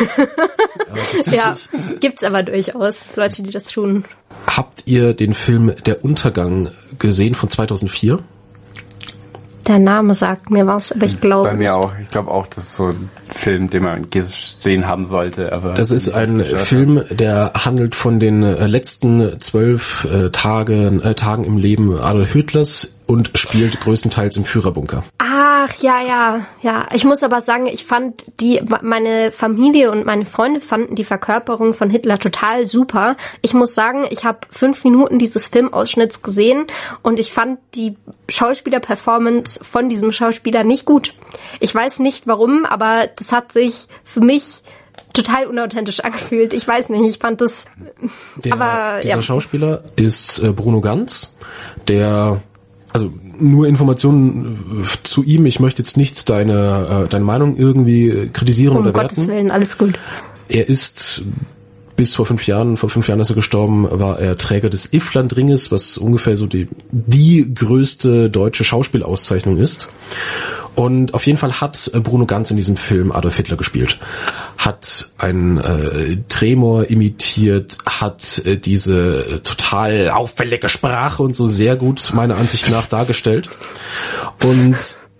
Ja, gibt's aber durchaus Leute, die das tun. Habt ihr den Film Der Untergang gesehen von zweitausendvier? Der Name sagt mir was, aber ich glaube Bei mir auch. Ich glaube auch, das ist so ein Film, den man gesehen haben sollte. Aber das ist ein Film, der handelt von den äh, letzten zwölf äh, Tagen, äh, Tagen im Leben Adolf Hitlers und spielt größtenteils im Führerbunker. Ach, ja, ja, ja. Ich muss aber sagen, ich fand die, meine Familie und meine Freunde fanden die Verkörperung von Hitler total super. Ich muss sagen, ich habe fünf Minuten dieses Filmausschnitts gesehen und ich fand die Schauspieler-Performance von diesem Schauspieler nicht gut. Ich weiß nicht warum, aber das hat sich für mich total unauthentisch angefühlt. Ich weiß nicht, ich fand das, der, aber dieser ja. Schauspieler ist äh, Bruno Ganz, der Also nur Informationen zu ihm. Ich möchte jetzt nicht deine äh, deine Meinung irgendwie kritisieren um oder werten. Um Gottes Willen, alles gut. Er ist bis vor fünf Jahren, vor fünf Jahren ist er gestorben, war er Träger des Ifflandringes, was ungefähr so die, die größte deutsche Schauspielauszeichnung ist. Und auf jeden Fall hat Bruno Ganz in diesem Film Adolf Hitler gespielt, hat einen äh, Tremor imitiert, hat äh, diese total auffällige Sprache und so sehr gut meiner Ansicht nach dargestellt. Und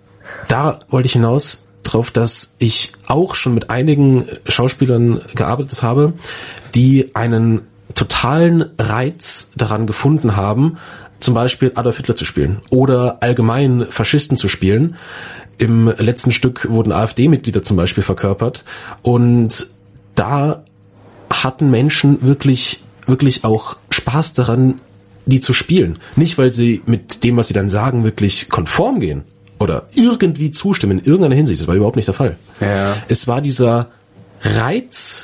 da wollte ich hinaus drauf, dass ich auch schon mit einigen Schauspielern gearbeitet habe, die einen totalen Reiz daran gefunden haben, zum Beispiel Adolf Hitler zu spielen oder allgemein Faschisten zu spielen. Im letzten Stück wurden AfD-Mitglieder zum Beispiel verkörpert und da hatten Menschen wirklich, wirklich auch Spaß daran, die zu spielen. Nicht, weil sie mit dem, was sie dann sagen, wirklich konform gehen oder irgendwie zustimmen in irgendeiner Hinsicht. Das war überhaupt nicht der Fall. Ja. Es war dieser Reiz,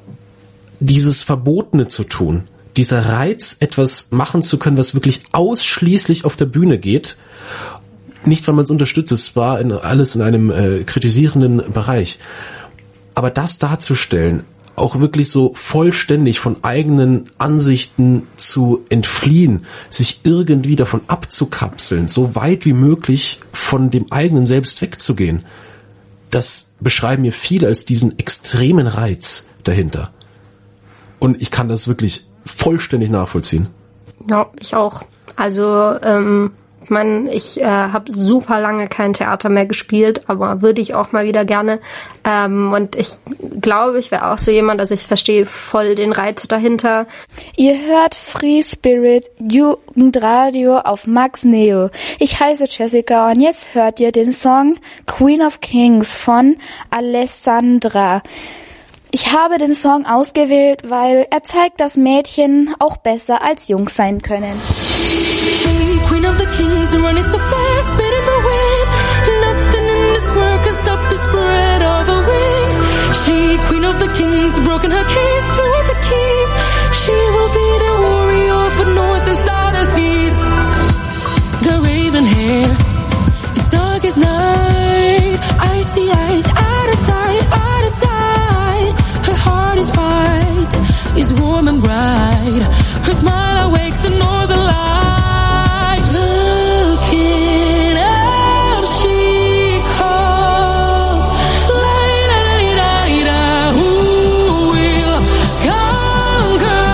dieses Verbotene zu tun. Dieser Reiz, etwas machen zu können, was wirklich ausschließlich auf der Bühne geht. Nicht, weil man es unterstützt, es war in, alles in einem äh, kritisierenden Bereich. Aber das darzustellen, auch wirklich so vollständig von eigenen Ansichten zu entfliehen, sich irgendwie davon abzukapseln, so weit wie möglich von dem eigenen Selbst wegzugehen, das beschreiben mir viele als diesen extremen Reiz dahinter. Und ich kann das wirklich vollständig nachvollziehen. Ja, ich auch. Also, ähm, ich meine, ich äh, habe super lange kein Theater mehr gespielt, aber würde ich auch mal wieder gerne. Ähm, und ich glaube, ich wäre auch so jemand, also ich verstehe voll den Reiz dahinter. Ihr hört Free Spirit Jugendradio auf Max Neo. Ich heiße Jessica und jetzt hört ihr den Song Queen of Kings von Alessandra. Ich habe den Song ausgewählt, weil er zeigt, dass Mädchen auch besser als Jungs sein können. Queen of the kings, running so fast, spinning the wind. Nothing in this world can stop the spread of her wings. She, queen of the kings, broken her case, threw the keys. She will be the warrior for north and southern seas. Got raven hair, it's dark as night. Icy eyes, out of sight, out of sight. Her heart is bright, is warm and bright. Her smile awakes the northern light. Looking out, she calls. La-da-da-da-da, who will conquer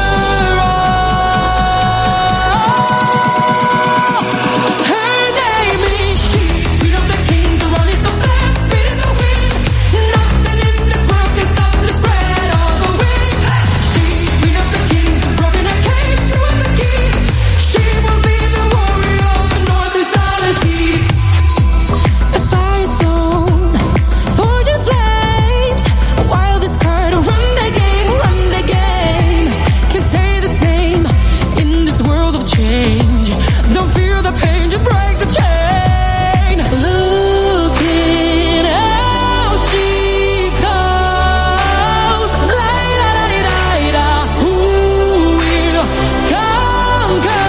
all? Her name is she, queen of the kings, running so fast, spinning the wind. Nothing in this world can stop the spread of her wings. She, queen of the kings, broken her cage, threw the keys. She will be the warrior of the north and southern seas. A firestone, forging flames. A wildest card, run the game, run the game. Can't stay the same in this world of change. Don't fear the pain, just break the chain. Looking out, she calls. La-da-da-da-da, who will conquer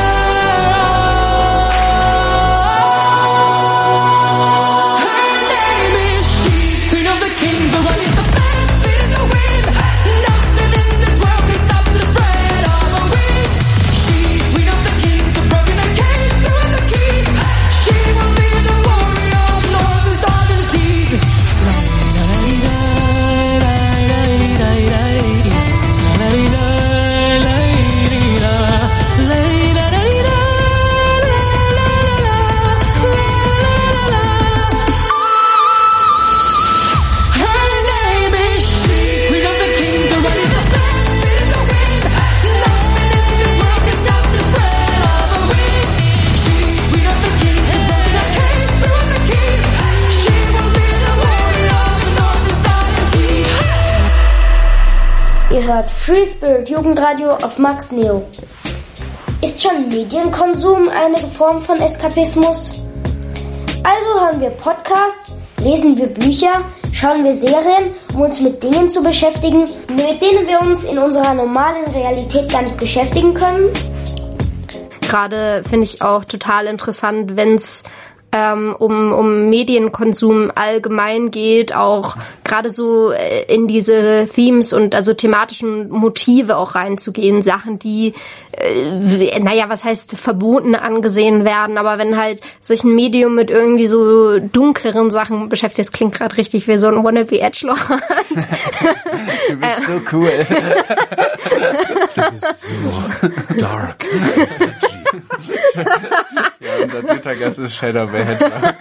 all? Her name is she, queen of the kings, running so fast, spinning the wind. Nothing in this world can stop the spread of her wings. She, queen of the kings, broken her cage, threw the keys. She will be the warrior of north and southern seas. Her name is she, queen of the kings, running so fast, spinning the wind. Nothing in this world can stop the spread of her wings. She, queen of the kings, broken her cage, threw the keys. She will be the warrior of the north and southern seas. Ihr hört Free Spirit Jugendradio auf Max Neo. Ist schon Medienkonsum eine Form von Eskapismus? Also hören wir Podcasts, lesen wir Bücher, schauen wir Serien, um uns mit Dingen zu beschäftigen, mit denen wir uns in unserer normalen Realität gar nicht beschäftigen können? Gerade finde ich auch total interessant, wenn es ähm, um, um Medienkonsum allgemein geht, auch gerade so in diese Themes und also thematischen Motive auch reinzugehen, Sachen, die, äh, naja, was heißt verboten angesehen werden, aber wenn halt sich ein Medium mit irgendwie so dunkleren Sachen beschäftigt, das klingt gerade richtig wie so ein Wannabe-Edgelord. Du bist so cool. Du bist so dark. Ja, unser dritter Gast ist Shadow Hedgehog.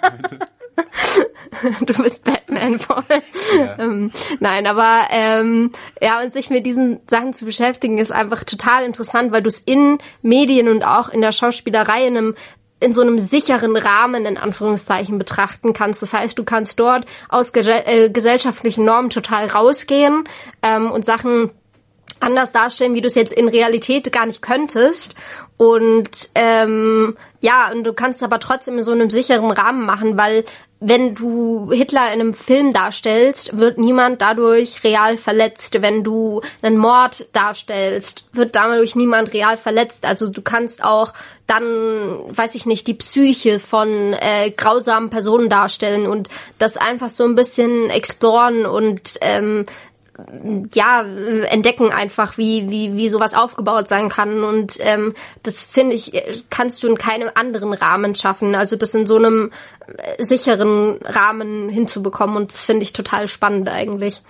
Du bist Batman, Paul. Ja. Ähm, nein, aber ähm, ja, und sich mit diesen Sachen zu beschäftigen, ist einfach total interessant, weil du es in Medien und auch in der Schauspielerei in einem in so einem sicheren Rahmen in Anführungszeichen betrachten kannst. Das heißt, du kannst dort aus ge- äh, gesellschaftlichen Normen total rausgehen ähm, und Sachen anders darstellen, wie du es jetzt in Realität gar nicht könntest. Und ähm, ja, und du kannst es aber trotzdem in so einem sicheren Rahmen machen, weil wenn du Hitler in einem Film darstellst, wird niemand dadurch real verletzt. Wenn du einen Mord darstellst, wird dadurch niemand real verletzt. Also du kannst auch dann, weiß ich nicht, die Psyche von äh, grausamen Personen darstellen und das einfach so ein bisschen exploren und ähm, ja, entdecken einfach, wie, wie, wie sowas aufgebaut sein kann. Und ähm, das, finde ich, kannst du in keinem anderen Rahmen schaffen. Also das in so einem sicheren Rahmen hinzubekommen. Und das finde ich total spannend eigentlich.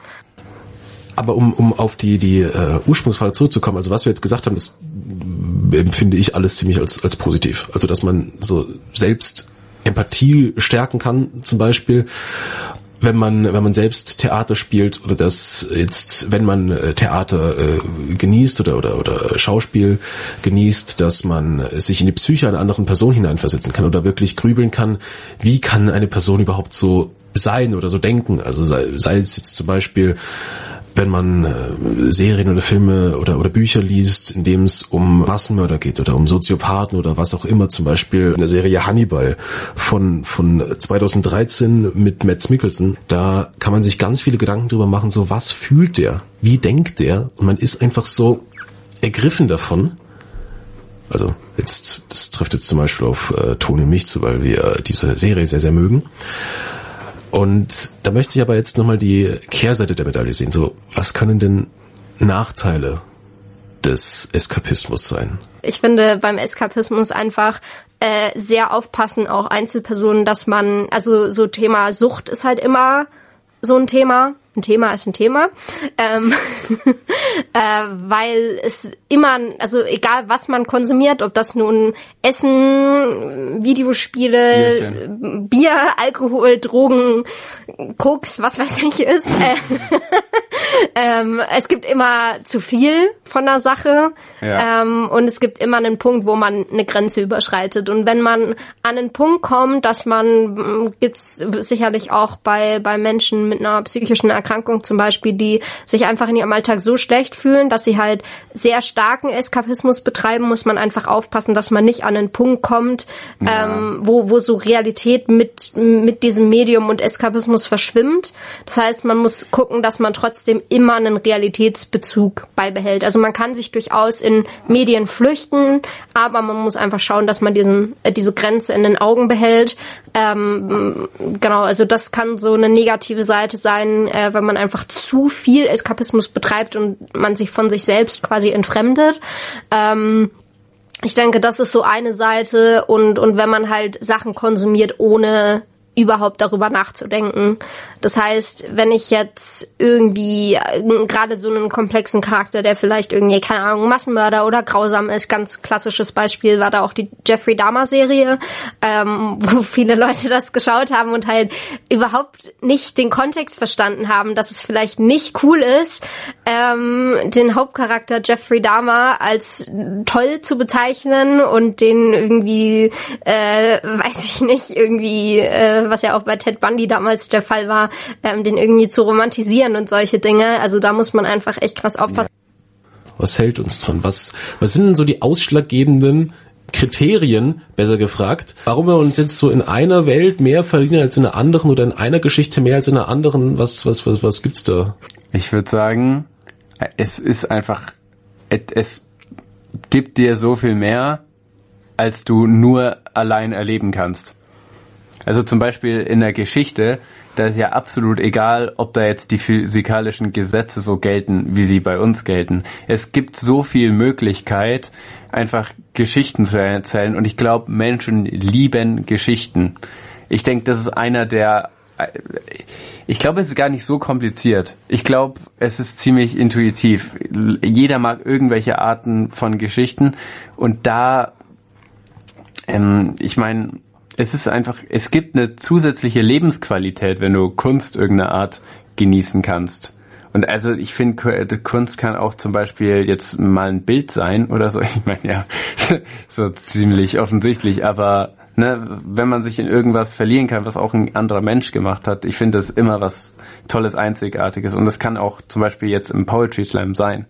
Aber um, um auf die, die äh, Ursprungsfrage zurückzukommen, also was wir jetzt gesagt haben, das empfinde ich alles ziemlich als, als positiv. Also dass man so selbst Empathie stärken kann, zum Beispiel, wenn man wenn man selbst Theater spielt, oder das jetzt, wenn man äh, Theater äh, genießt oder oder oder Schauspiel genießt, dass man sich in die Psyche einer anderen Person hineinversetzen kann oder wirklich grübeln kann, wie kann eine Person überhaupt so sein oder so denken. Also sei, sei es jetzt zum Beispiel, wenn man äh, Serien oder Filme oder oder Bücher liest, in dem es um Massenmörder geht oder um Soziopathen oder was auch immer, zum Beispiel in der Serie Hannibal von von zwanzig dreizehn mit Mads Mikkelsen, da kann man sich ganz viele Gedanken drüber machen, so was fühlt der, wie denkt der, und man ist einfach so ergriffen davon. Also jetzt, das trifft jetzt zum Beispiel auf äh, Toni und mich zu, weil wir diese Serie sehr, sehr mögen. Und da möchte ich aber jetzt nochmal die Kehrseite der Medaille sehen. So, was können denn Nachteile des Eskapismus sein? Ich finde beim Eskapismus einfach äh, sehr aufpassen, auch Einzelpersonen, dass man, also so Thema Sucht ist halt immer so ein Thema. Ein Thema ist ein Thema, ähm, äh, weil es immer, also egal was man konsumiert, ob das nun Essen, Videospiele, Bierchen. Bier, Alkohol, Drogen, Koks, was weiß ich ist, äh, ähm, es gibt immer zu viel von der Sache, ja. ähm, und es gibt immer einen Punkt, wo man eine Grenze überschreitet, und wenn man an einen Punkt kommt, dass man, gibt's sicherlich auch bei bei Menschen mit einer psychischen Erkrankung zum Beispiel, die sich einfach in ihrem Alltag so schlecht fühlen, dass sie halt sehr starken Eskapismus betreiben, muss man einfach aufpassen, dass man nicht an einen Punkt kommt, ja. ähm, wo wo so Realität mit mit diesem Medium und Eskapismus verschwimmt. Das heißt, man muss gucken, dass man trotzdem immer einen Realitätsbezug beibehält. Also man kann sich durchaus in Medien flüchten, aber man muss einfach schauen, dass man diesen äh, diese Grenze in den Augen behält. Ähm, genau, also das kann so eine negative Seite sein, äh, wenn man einfach zu viel Eskapismus betreibt und man sich von sich selbst quasi entfremdet. Ähm, ich denke, das ist so eine Seite, und und wenn man halt Sachen konsumiert, ohne überhaupt darüber nachzudenken. Das heißt, wenn ich jetzt irgendwie äh, gerade so einen komplexen Charakter, der vielleicht irgendwie, keine Ahnung, Massenmörder oder grausam ist, ganz klassisches Beispiel war da auch die Jeffrey Dahmer-Serie, ähm, wo viele Leute das geschaut haben und halt überhaupt nicht den Kontext verstanden haben, dass es vielleicht nicht cool ist, ähm, den Hauptcharakter Jeffrey Dahmer als toll zu bezeichnen und den irgendwie, äh, weiß ich nicht, irgendwie, äh, was ja auch bei Ted Bundy damals der Fall war, ähm, den irgendwie zu romantisieren und solche Dinge. Also da muss man einfach echt krass aufpassen. Was hält uns dran? Was, was sind denn so die ausschlaggebenden Kriterien, besser gefragt, warum wir uns jetzt so in einer Welt mehr verlieren als in einer anderen oder in einer Geschichte mehr als in einer anderen? Was, was, was, was gibt's da? Ich würde sagen, es ist einfach, es gibt dir so viel mehr, als du nur allein erleben kannst. Also zum Beispiel in der Geschichte, da ist ja absolut egal, ob da jetzt die physikalischen Gesetze so gelten, wie sie bei uns gelten. Es gibt so viel Möglichkeit, einfach Geschichten zu erzählen, und ich glaube, Menschen lieben Geschichten. Ich denke, das ist einer der, ich glaube, es ist gar nicht so kompliziert. Ich glaube, es ist ziemlich intuitiv. Jeder mag irgendwelche Arten von Geschichten, und da, ähm, ich meine, es ist einfach, es gibt eine zusätzliche Lebensqualität, wenn du Kunst irgendeiner Art genießen kannst. Und also ich finde, Kunst kann auch zum Beispiel jetzt mal ein Bild sein oder so. Ich meine, ja, so ziemlich offensichtlich, aber ne, wenn man sich in irgendwas verlieren kann, was auch ein anderer Mensch gemacht hat, ich finde das immer was Tolles, Einzigartiges. Und das kann auch zum Beispiel jetzt im Poetry Slam sein.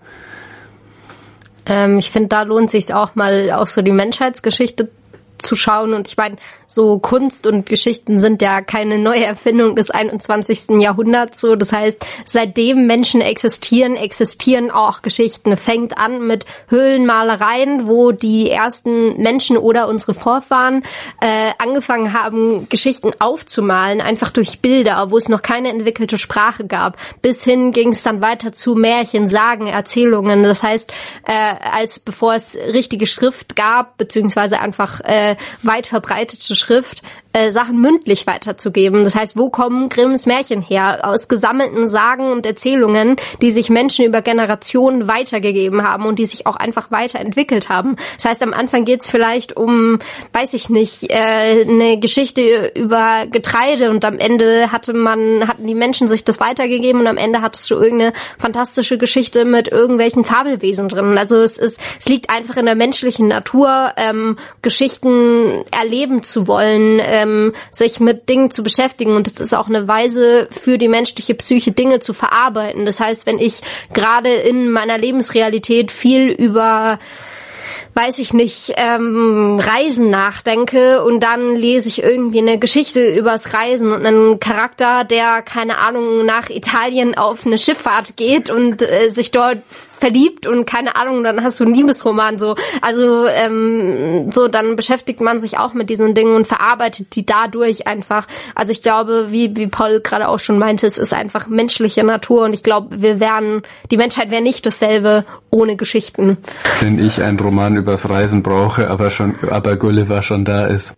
Ähm, ich finde, da lohnt sich auch mal auch so die Menschheitsgeschichte zu schauen, und ich meine, so Kunst und Geschichten sind ja keine neue Erfindung des einundzwanzigsten Jahrhunderts, so, das heißt, seitdem Menschen existieren, existieren auch Geschichten. Fängt an mit Höhlenmalereien, wo die ersten Menschen oder unsere Vorfahren äh, angefangen haben, Geschichten aufzumalen, einfach durch Bilder, wo es noch keine entwickelte Sprache gab. Bis hin ging es dann weiter zu Märchen, Sagen, Erzählungen. Das heißt, äh, als bevor es richtige Schrift gab, beziehungsweise einfach äh, weit verbreitete Schrift, äh, Sachen mündlich weiterzugeben. Das heißt, wo kommen Grimms Märchen her? Aus gesammelten Sagen und Erzählungen, die sich Menschen über Generationen weitergegeben haben und die sich auch einfach weiterentwickelt haben. Das heißt, am Anfang geht's vielleicht um, weiß ich nicht, äh, eine Geschichte über Getreide, und am Ende hatte man, hatten die Menschen sich das weitergegeben, und am Ende hattest du irgendeine fantastische Geschichte mit irgendwelchen Fabelwesen drin. Also es ist, es liegt einfach in der menschlichen Natur, ähm, Geschichten erleben zu wollen, ähm, sich mit Dingen zu beschäftigen, und es ist auch eine Weise für die menschliche Psyche, Dinge zu verarbeiten. Das heißt, wenn ich gerade in meiner Lebensrealität viel über, weiß ich nicht, ähm, Reisen nachdenke, und dann lese ich irgendwie eine Geschichte übers Reisen und einen Charakter, der, keine Ahnung, nach Italien auf eine Schifffahrt geht und äh, sich dort verliebt und keine Ahnung, dann hast du einen Liebesroman, so. Also, ähm, so, dann beschäftigt man sich auch mit diesen Dingen und verarbeitet die dadurch einfach. Also ich glaube, wie, wie Paul gerade auch schon meinte, es ist einfach menschliche Natur, und ich glaube, wir wären, die Menschheit wäre nicht dasselbe ohne Geschichten. Wenn ich einen Roman übers Reisen brauche, aber schon, aber Gulliver schon da ist.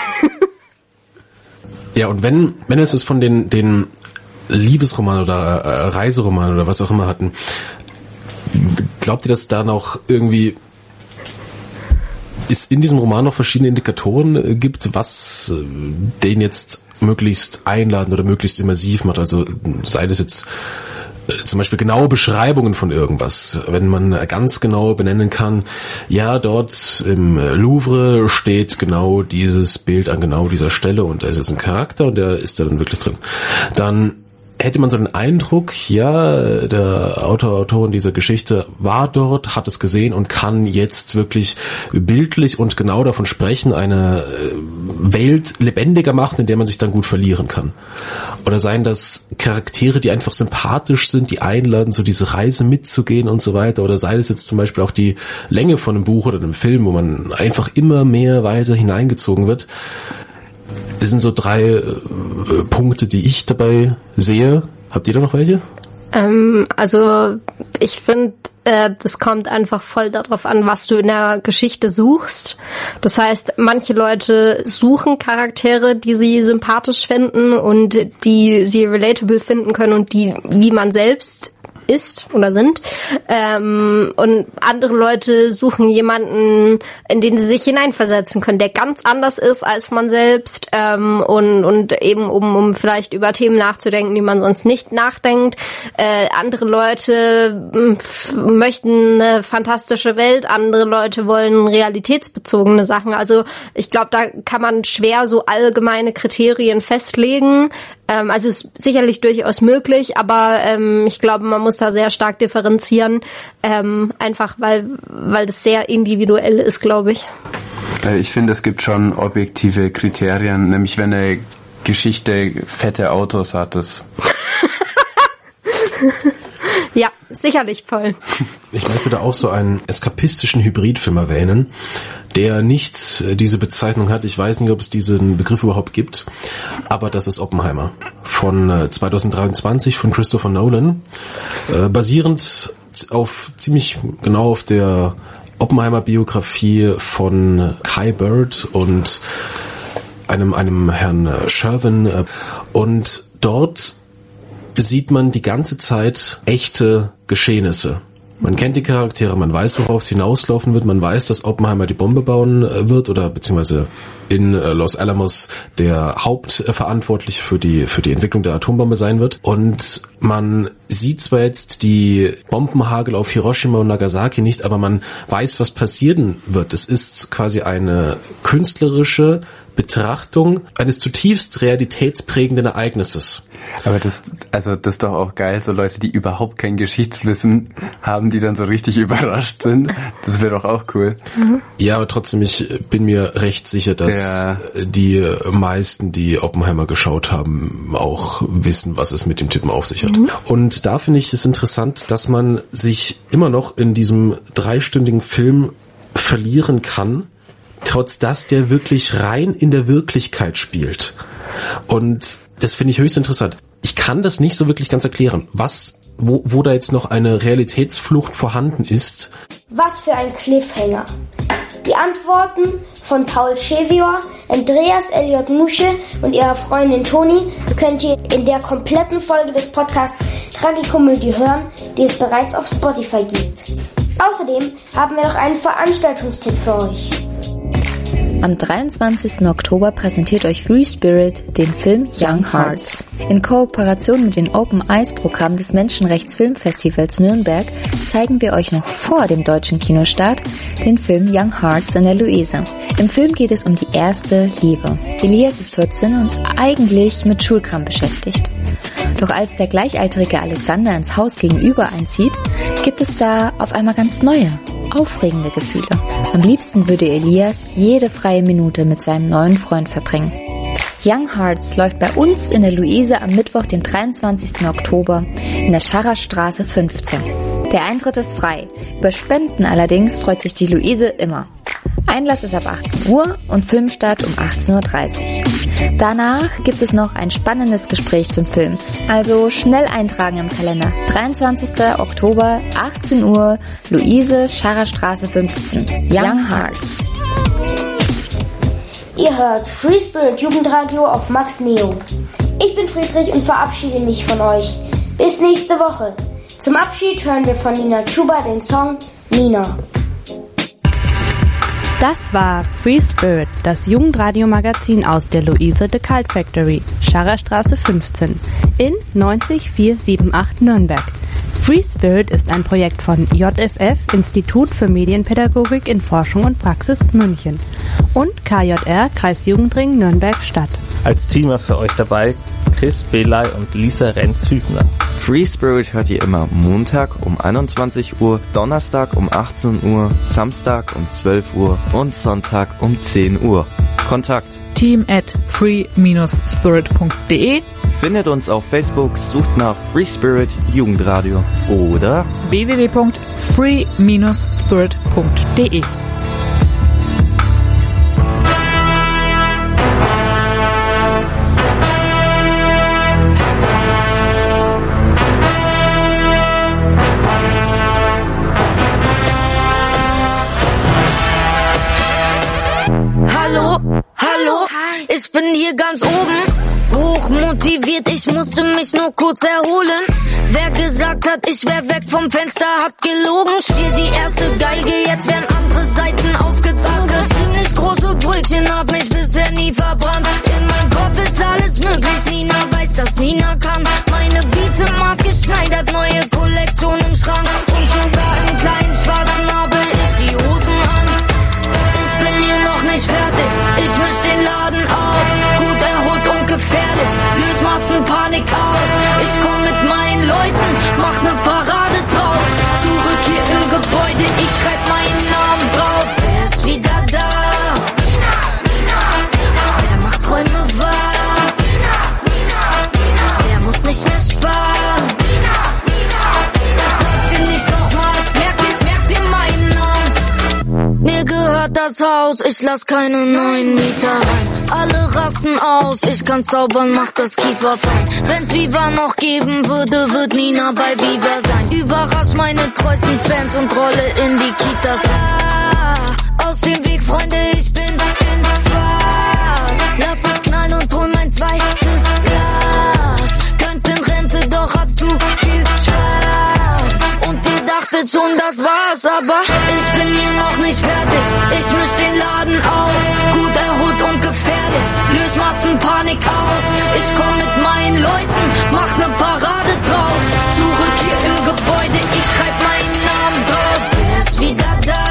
Ja, und wenn, wenn es es von den, den Liebesroman oder äh, Reiseroman oder was auch immer hatten, glaubt ihr, dass da noch irgendwie es in diesem Roman noch verschiedene Indikatoren gibt, was den jetzt möglichst einladend oder möglichst immersiv macht? Also sei das jetzt zum Beispiel genaue Beschreibungen von irgendwas, wenn man ganz genau benennen kann, ja, dort im Louvre steht genau dieses Bild an genau dieser Stelle, und da ist jetzt ein Charakter und der ist da dann wirklich drin. Dann hätte man so den Eindruck, ja, der Autor, Autorin dieser Geschichte war dort, hat es gesehen und kann jetzt wirklich bildlich und genau davon sprechen, eine Welt lebendiger machen, in der man sich dann gut verlieren kann. Oder seien das Charaktere, die einfach sympathisch sind, die einladen, so diese Reise mitzugehen und so weiter. Oder sei es jetzt zum Beispiel auch die Länge von einem Buch oder einem Film, wo man einfach immer mehr weiter hineingezogen wird. Das sind so drei äh, Punkte, die ich dabei sehe. Habt ihr da noch welche? Ähm, also ich finde, äh, das kommt einfach voll darauf an, was du in der Geschichte suchst. Das heißt, manche Leute suchen Charaktere, die sie sympathisch finden und die sie relatable finden können und die wie man selbst ist oder sind. Ähm, und andere Leute suchen jemanden, in den sie sich hineinversetzen können, der ganz anders ist als man selbst, ähm, und, und eben um, um vielleicht über Themen nachzudenken, die man sonst nicht nachdenkt. Äh, andere Leute pf, möchten eine fantastische Welt, andere Leute wollen realitätsbezogene Sachen. Also ich glaube, da kann man schwer so allgemeine Kriterien festlegen. Ähm, also ist sicherlich durchaus möglich, aber ähm, ich glaube, man muss da sehr stark differenzieren, ähm, einfach weil weil das sehr individuell ist, glaube ich. Ich finde, es gibt schon objektive Kriterien, nämlich wenn eine Geschichte fette Autos hat. Das ja, sicherlich, Paul. Ich möchte da auch so einen eskapistischen Hybridfilm erwähnen, der nicht diese Bezeichnung hat. Ich weiß nicht, ob es diesen Begriff überhaupt gibt, aber das ist Oppenheimer von zwanzig dreiundzwanzig von Christopher Nolan, äh, basierend auf ziemlich genau auf der Oppenheimer-Biografie von Kai Bird und einem einem Herrn Sherwin, und dort sieht man die ganze Zeit echte Geschehnisse. Man kennt die Charaktere, man weiß, worauf es hinauslaufen wird, man weiß, dass Oppenheimer die Bombe bauen wird oder beziehungsweise in Los Alamos der Hauptverantwortliche für die für die Entwicklung der Atombombe sein wird. Und man sieht zwar jetzt die Bombenhagel auf Hiroshima und Nagasaki nicht, aber man weiß, was passieren wird. Es ist quasi eine künstlerische Betrachtung eines zutiefst realitätsprägenden Ereignisses. Aber das, also das ist doch auch geil, so Leute, die überhaupt kein Geschichtswissen haben, die dann so richtig überrascht sind. Das wäre doch auch cool. Mhm. Ja, aber trotzdem, ich bin mir recht sicher, dass ja. die meisten, die Oppenheimer geschaut haben, auch wissen, was es mit dem Typen auf sich hat. Mhm. Und da finde ich es interessant, dass man sich immer noch in diesem dreistündigen Film verlieren kann, trotz dass der wirklich rein in der Wirklichkeit spielt. Und das finde ich höchst interessant. Ich kann das nicht so wirklich ganz erklären, was, wo, wo da jetzt noch eine Realitätsflucht vorhanden ist. Was für ein Cliffhanger. Die Antworten von Paul Schevior, Andreas Elliot Musche und ihrer Freundin Toni könnt ihr in der kompletten Folge des Podcasts Tragikomödie hören, die es bereits auf Spotify gibt. Außerdem haben wir noch einen Veranstaltungstipp für euch. Am dreiundzwanzigsten Oktober präsentiert euch Free Spirit den Film Young Hearts. In Kooperation mit dem Open Eyes Programm des Menschenrechtsfilmfestivals Nürnberg zeigen wir euch noch vor dem deutschen Kinostart den Film Young Hearts in der Luise. Im Film geht es um die erste Liebe. Elias ist vierzehn und eigentlich mit Schulkram beschäftigt. Doch als der gleichaltrige Alexander ins Haus gegenüber einzieht, gibt es da auf einmal ganz neue, aufregende Gefühle. Am liebsten würde Elias jede freie Minute mit seinem neuen Freund verbringen. Young Hearts läuft bei uns in der Luise am Mittwoch, den dreiundzwanzigsten Oktober in der Scharrerstraße fünfzehn. Der Eintritt ist frei. Über Spenden allerdings freut sich die Luise immer. Einlass ist ab achtzehn Uhr und Filmstart um achtzehn Uhr dreißig. Danach gibt es noch ein spannendes Gespräch zum Film. Also schnell eintragen im Kalender. dreiundzwanzigsten Oktober, achtzehn Uhr, Luise, Scharrerstraße fünfzehn. Young Hearts. Ihr hört Free Spirit Jugendradio auf Max Neo. Ich bin Friedrich und verabschiede mich von euch. Bis nächste Woche. Zum Abschied hören wir von Nina Chuba den Song Nina. Das war Free Spirit, das Jugendradio-Magazin aus der Luise The Cult Factory, Scharrerstraße fünfzehn, in neunzig vier sieben acht Nürnberg. Free Spirit ist ein Projekt von J F F, Institut für Medienpädagogik in Forschung und Praxis München, und K J R, Kreisjugendring Nürnberg-Stadt. Als Teamer für euch dabei Chris Belay und Lisa Renz-Hübner. Free Spirit hört ihr immer Montag um einundzwanzig Uhr, Donnerstag um achtzehn Uhr, Samstag um zwölf Uhr und Sonntag um zehn Uhr. Kontakt team at free dash spirit punkt de. Findet uns auf Facebook, sucht nach Free Spirit Jugendradio oder w w w punkt free dash spirit punkt de. Ich bin hier ganz oben, hochmotiviert, ich musste mich nur kurz erholen. Wer gesagt hat, ich wär weg vom Fenster, hat gelogen. Spiel die erste Geige, jetzt werden andere Seiten aufgezogen. Ziemlich große Brötchen, hab mich bisher nie verbrannt. In meinem Kopf ist alles möglich, Nina weiß, dass Nina kann. Meine Beats sind maßgeschneidert, neue Kollektion im Schrank. Und sogar im kleinen schwarzen habe ich die Hosen an. Ich bin hier noch nicht fertig, ich misch den Laden auf. Gut erholt und gefährlich, löse Massenpanik aus. Ich komm mit meinen Leuten, mach ne Parade draus. Zurück hier im Gebäude, ich gehört das Haus, ich lass keine neuen Mieter rein. Alle rasten aus, ich kann zaubern, mach das Kiefer fein. Wenn's Viva noch geben würde, wird Nina bei Viva sein. Überrasch meine treuesten Fans und rolle in die Kitas rein. Aus dem Weg, Freunde, ich bin in Fahrt. Lass es knallen und hol mein zweites Glas. Könnt in Rente, doch hab zu viel Spaß. Und ihr dachtet schon, das war's, aber ich bin hier noch nicht fertig. Ich misch den Laden auf, gut erholt und gefährlich. Lös Massenpanik aus, ich komm mit meinen Leuten, mach ne Parade draus. Zurück hier im Gebäude, ich schreib meinen Namen drauf. Wer ist wieder da?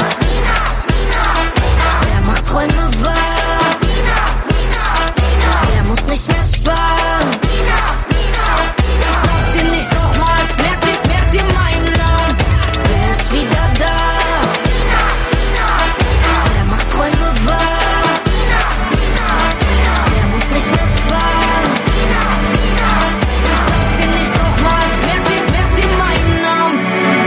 Wer macht Träume wahr? Wer muss nicht mehr sparen? Ich sag's dir nicht nochmal, merk dir, merk dir meinen Namen. Wer ist wieder da? Wer macht Träume wahr? Wer muss nicht mehr sparen? Ich sag's dir nicht nochmal, merk dir, merk dir meinen Namen.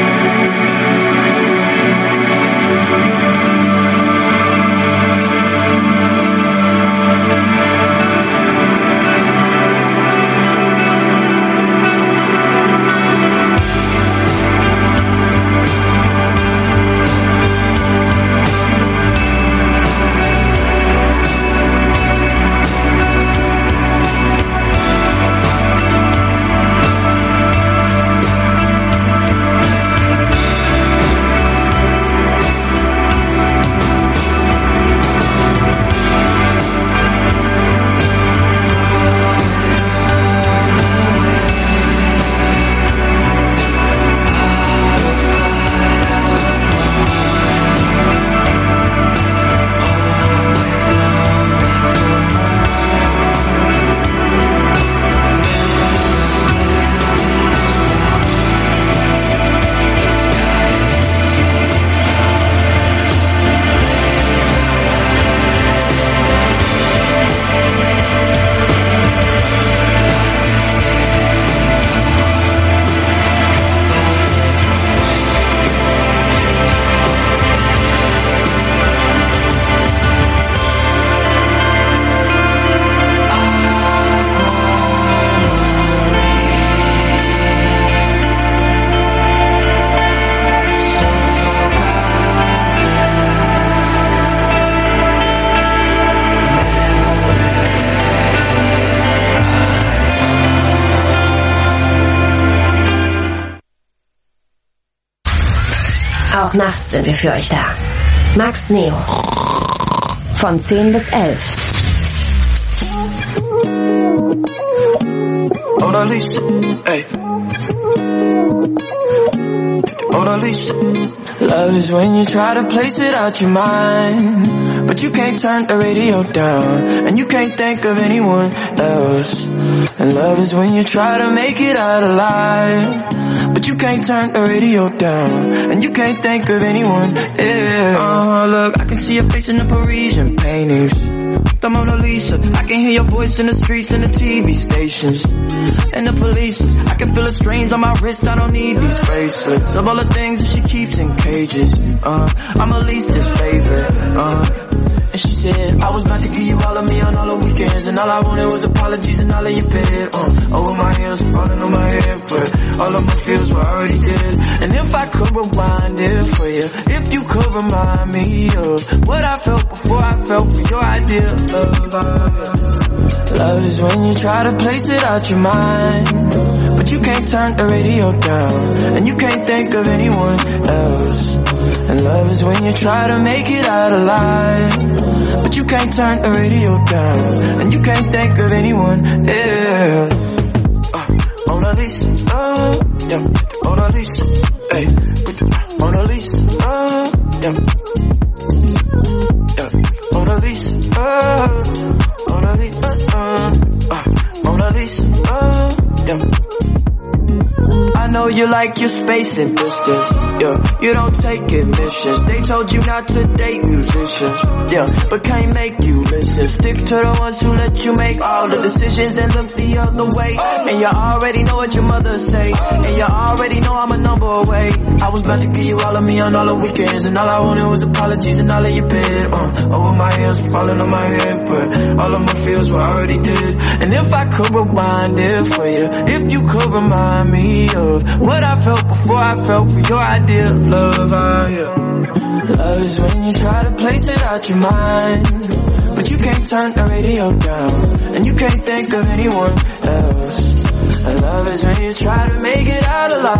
Auch nachts sind wir für euch da. Max Neo. Von zehn bis elf. Oder Licht, ey. Oder Licht. Love is when you try to place it out your mind, but you can't turn the radio down, and you can't think of anyone else. And love is when you try to make it out alive, but you can't turn the radio down, and you can't think of anyone else. Uh-huh, look, I can see your face in the Parisian paintings, the Mona Lisa. I can hear your voice in the streets and the T V stations and the police. I can feel the strains on my wrist. I don't need these bracelets of all the things that she keeps in cages. Uh, I'm Elise's favorite. Uh, and she said I was about to give you all of me on all the weekends, and all I wanted was apologies and all of your bed. Uh, over my heels falling on my head, but all of my feels were already dead. And if I could rewind it for you, if you could remind me of what I felt before I felt for your idea of love. Love is when you try to place it out your mind, but you can't turn the radio down, and you can't think of anyone else. And love is when you try to make it out alive, but you can't turn the radio down, and you can't think of anyone else. Uh, Mona Lisa, oh, yeah. Mona Lisa, hey, Mona Lisa, oh, yeah. Yeah. Mona Lisa, oh, Mona Lisa, uh, uh, Mona Lisa, oh, yeah. I know you feel like you're spacing distance. Yeah, you don't take admissions. They told you not to date musicians. Yeah, but can't make you listen. Stick to the ones who let you make all the decisions and look the other way. And you already know what your mother say. And you already know I'm a number away. I was about to give you all of me on all the weekends, and all I wanted was apologies and all of your bed. Uh, over my ears, falling on my head, but all of my feels were already dead. And if I could rewind it for you, if you could remind me of what I felt before I felt for your idea of love, oh yeah. Love is when you try to place it out your mind, but you can't turn the radio down, and you can't think of anyone else. And love is when you try to make it out alive.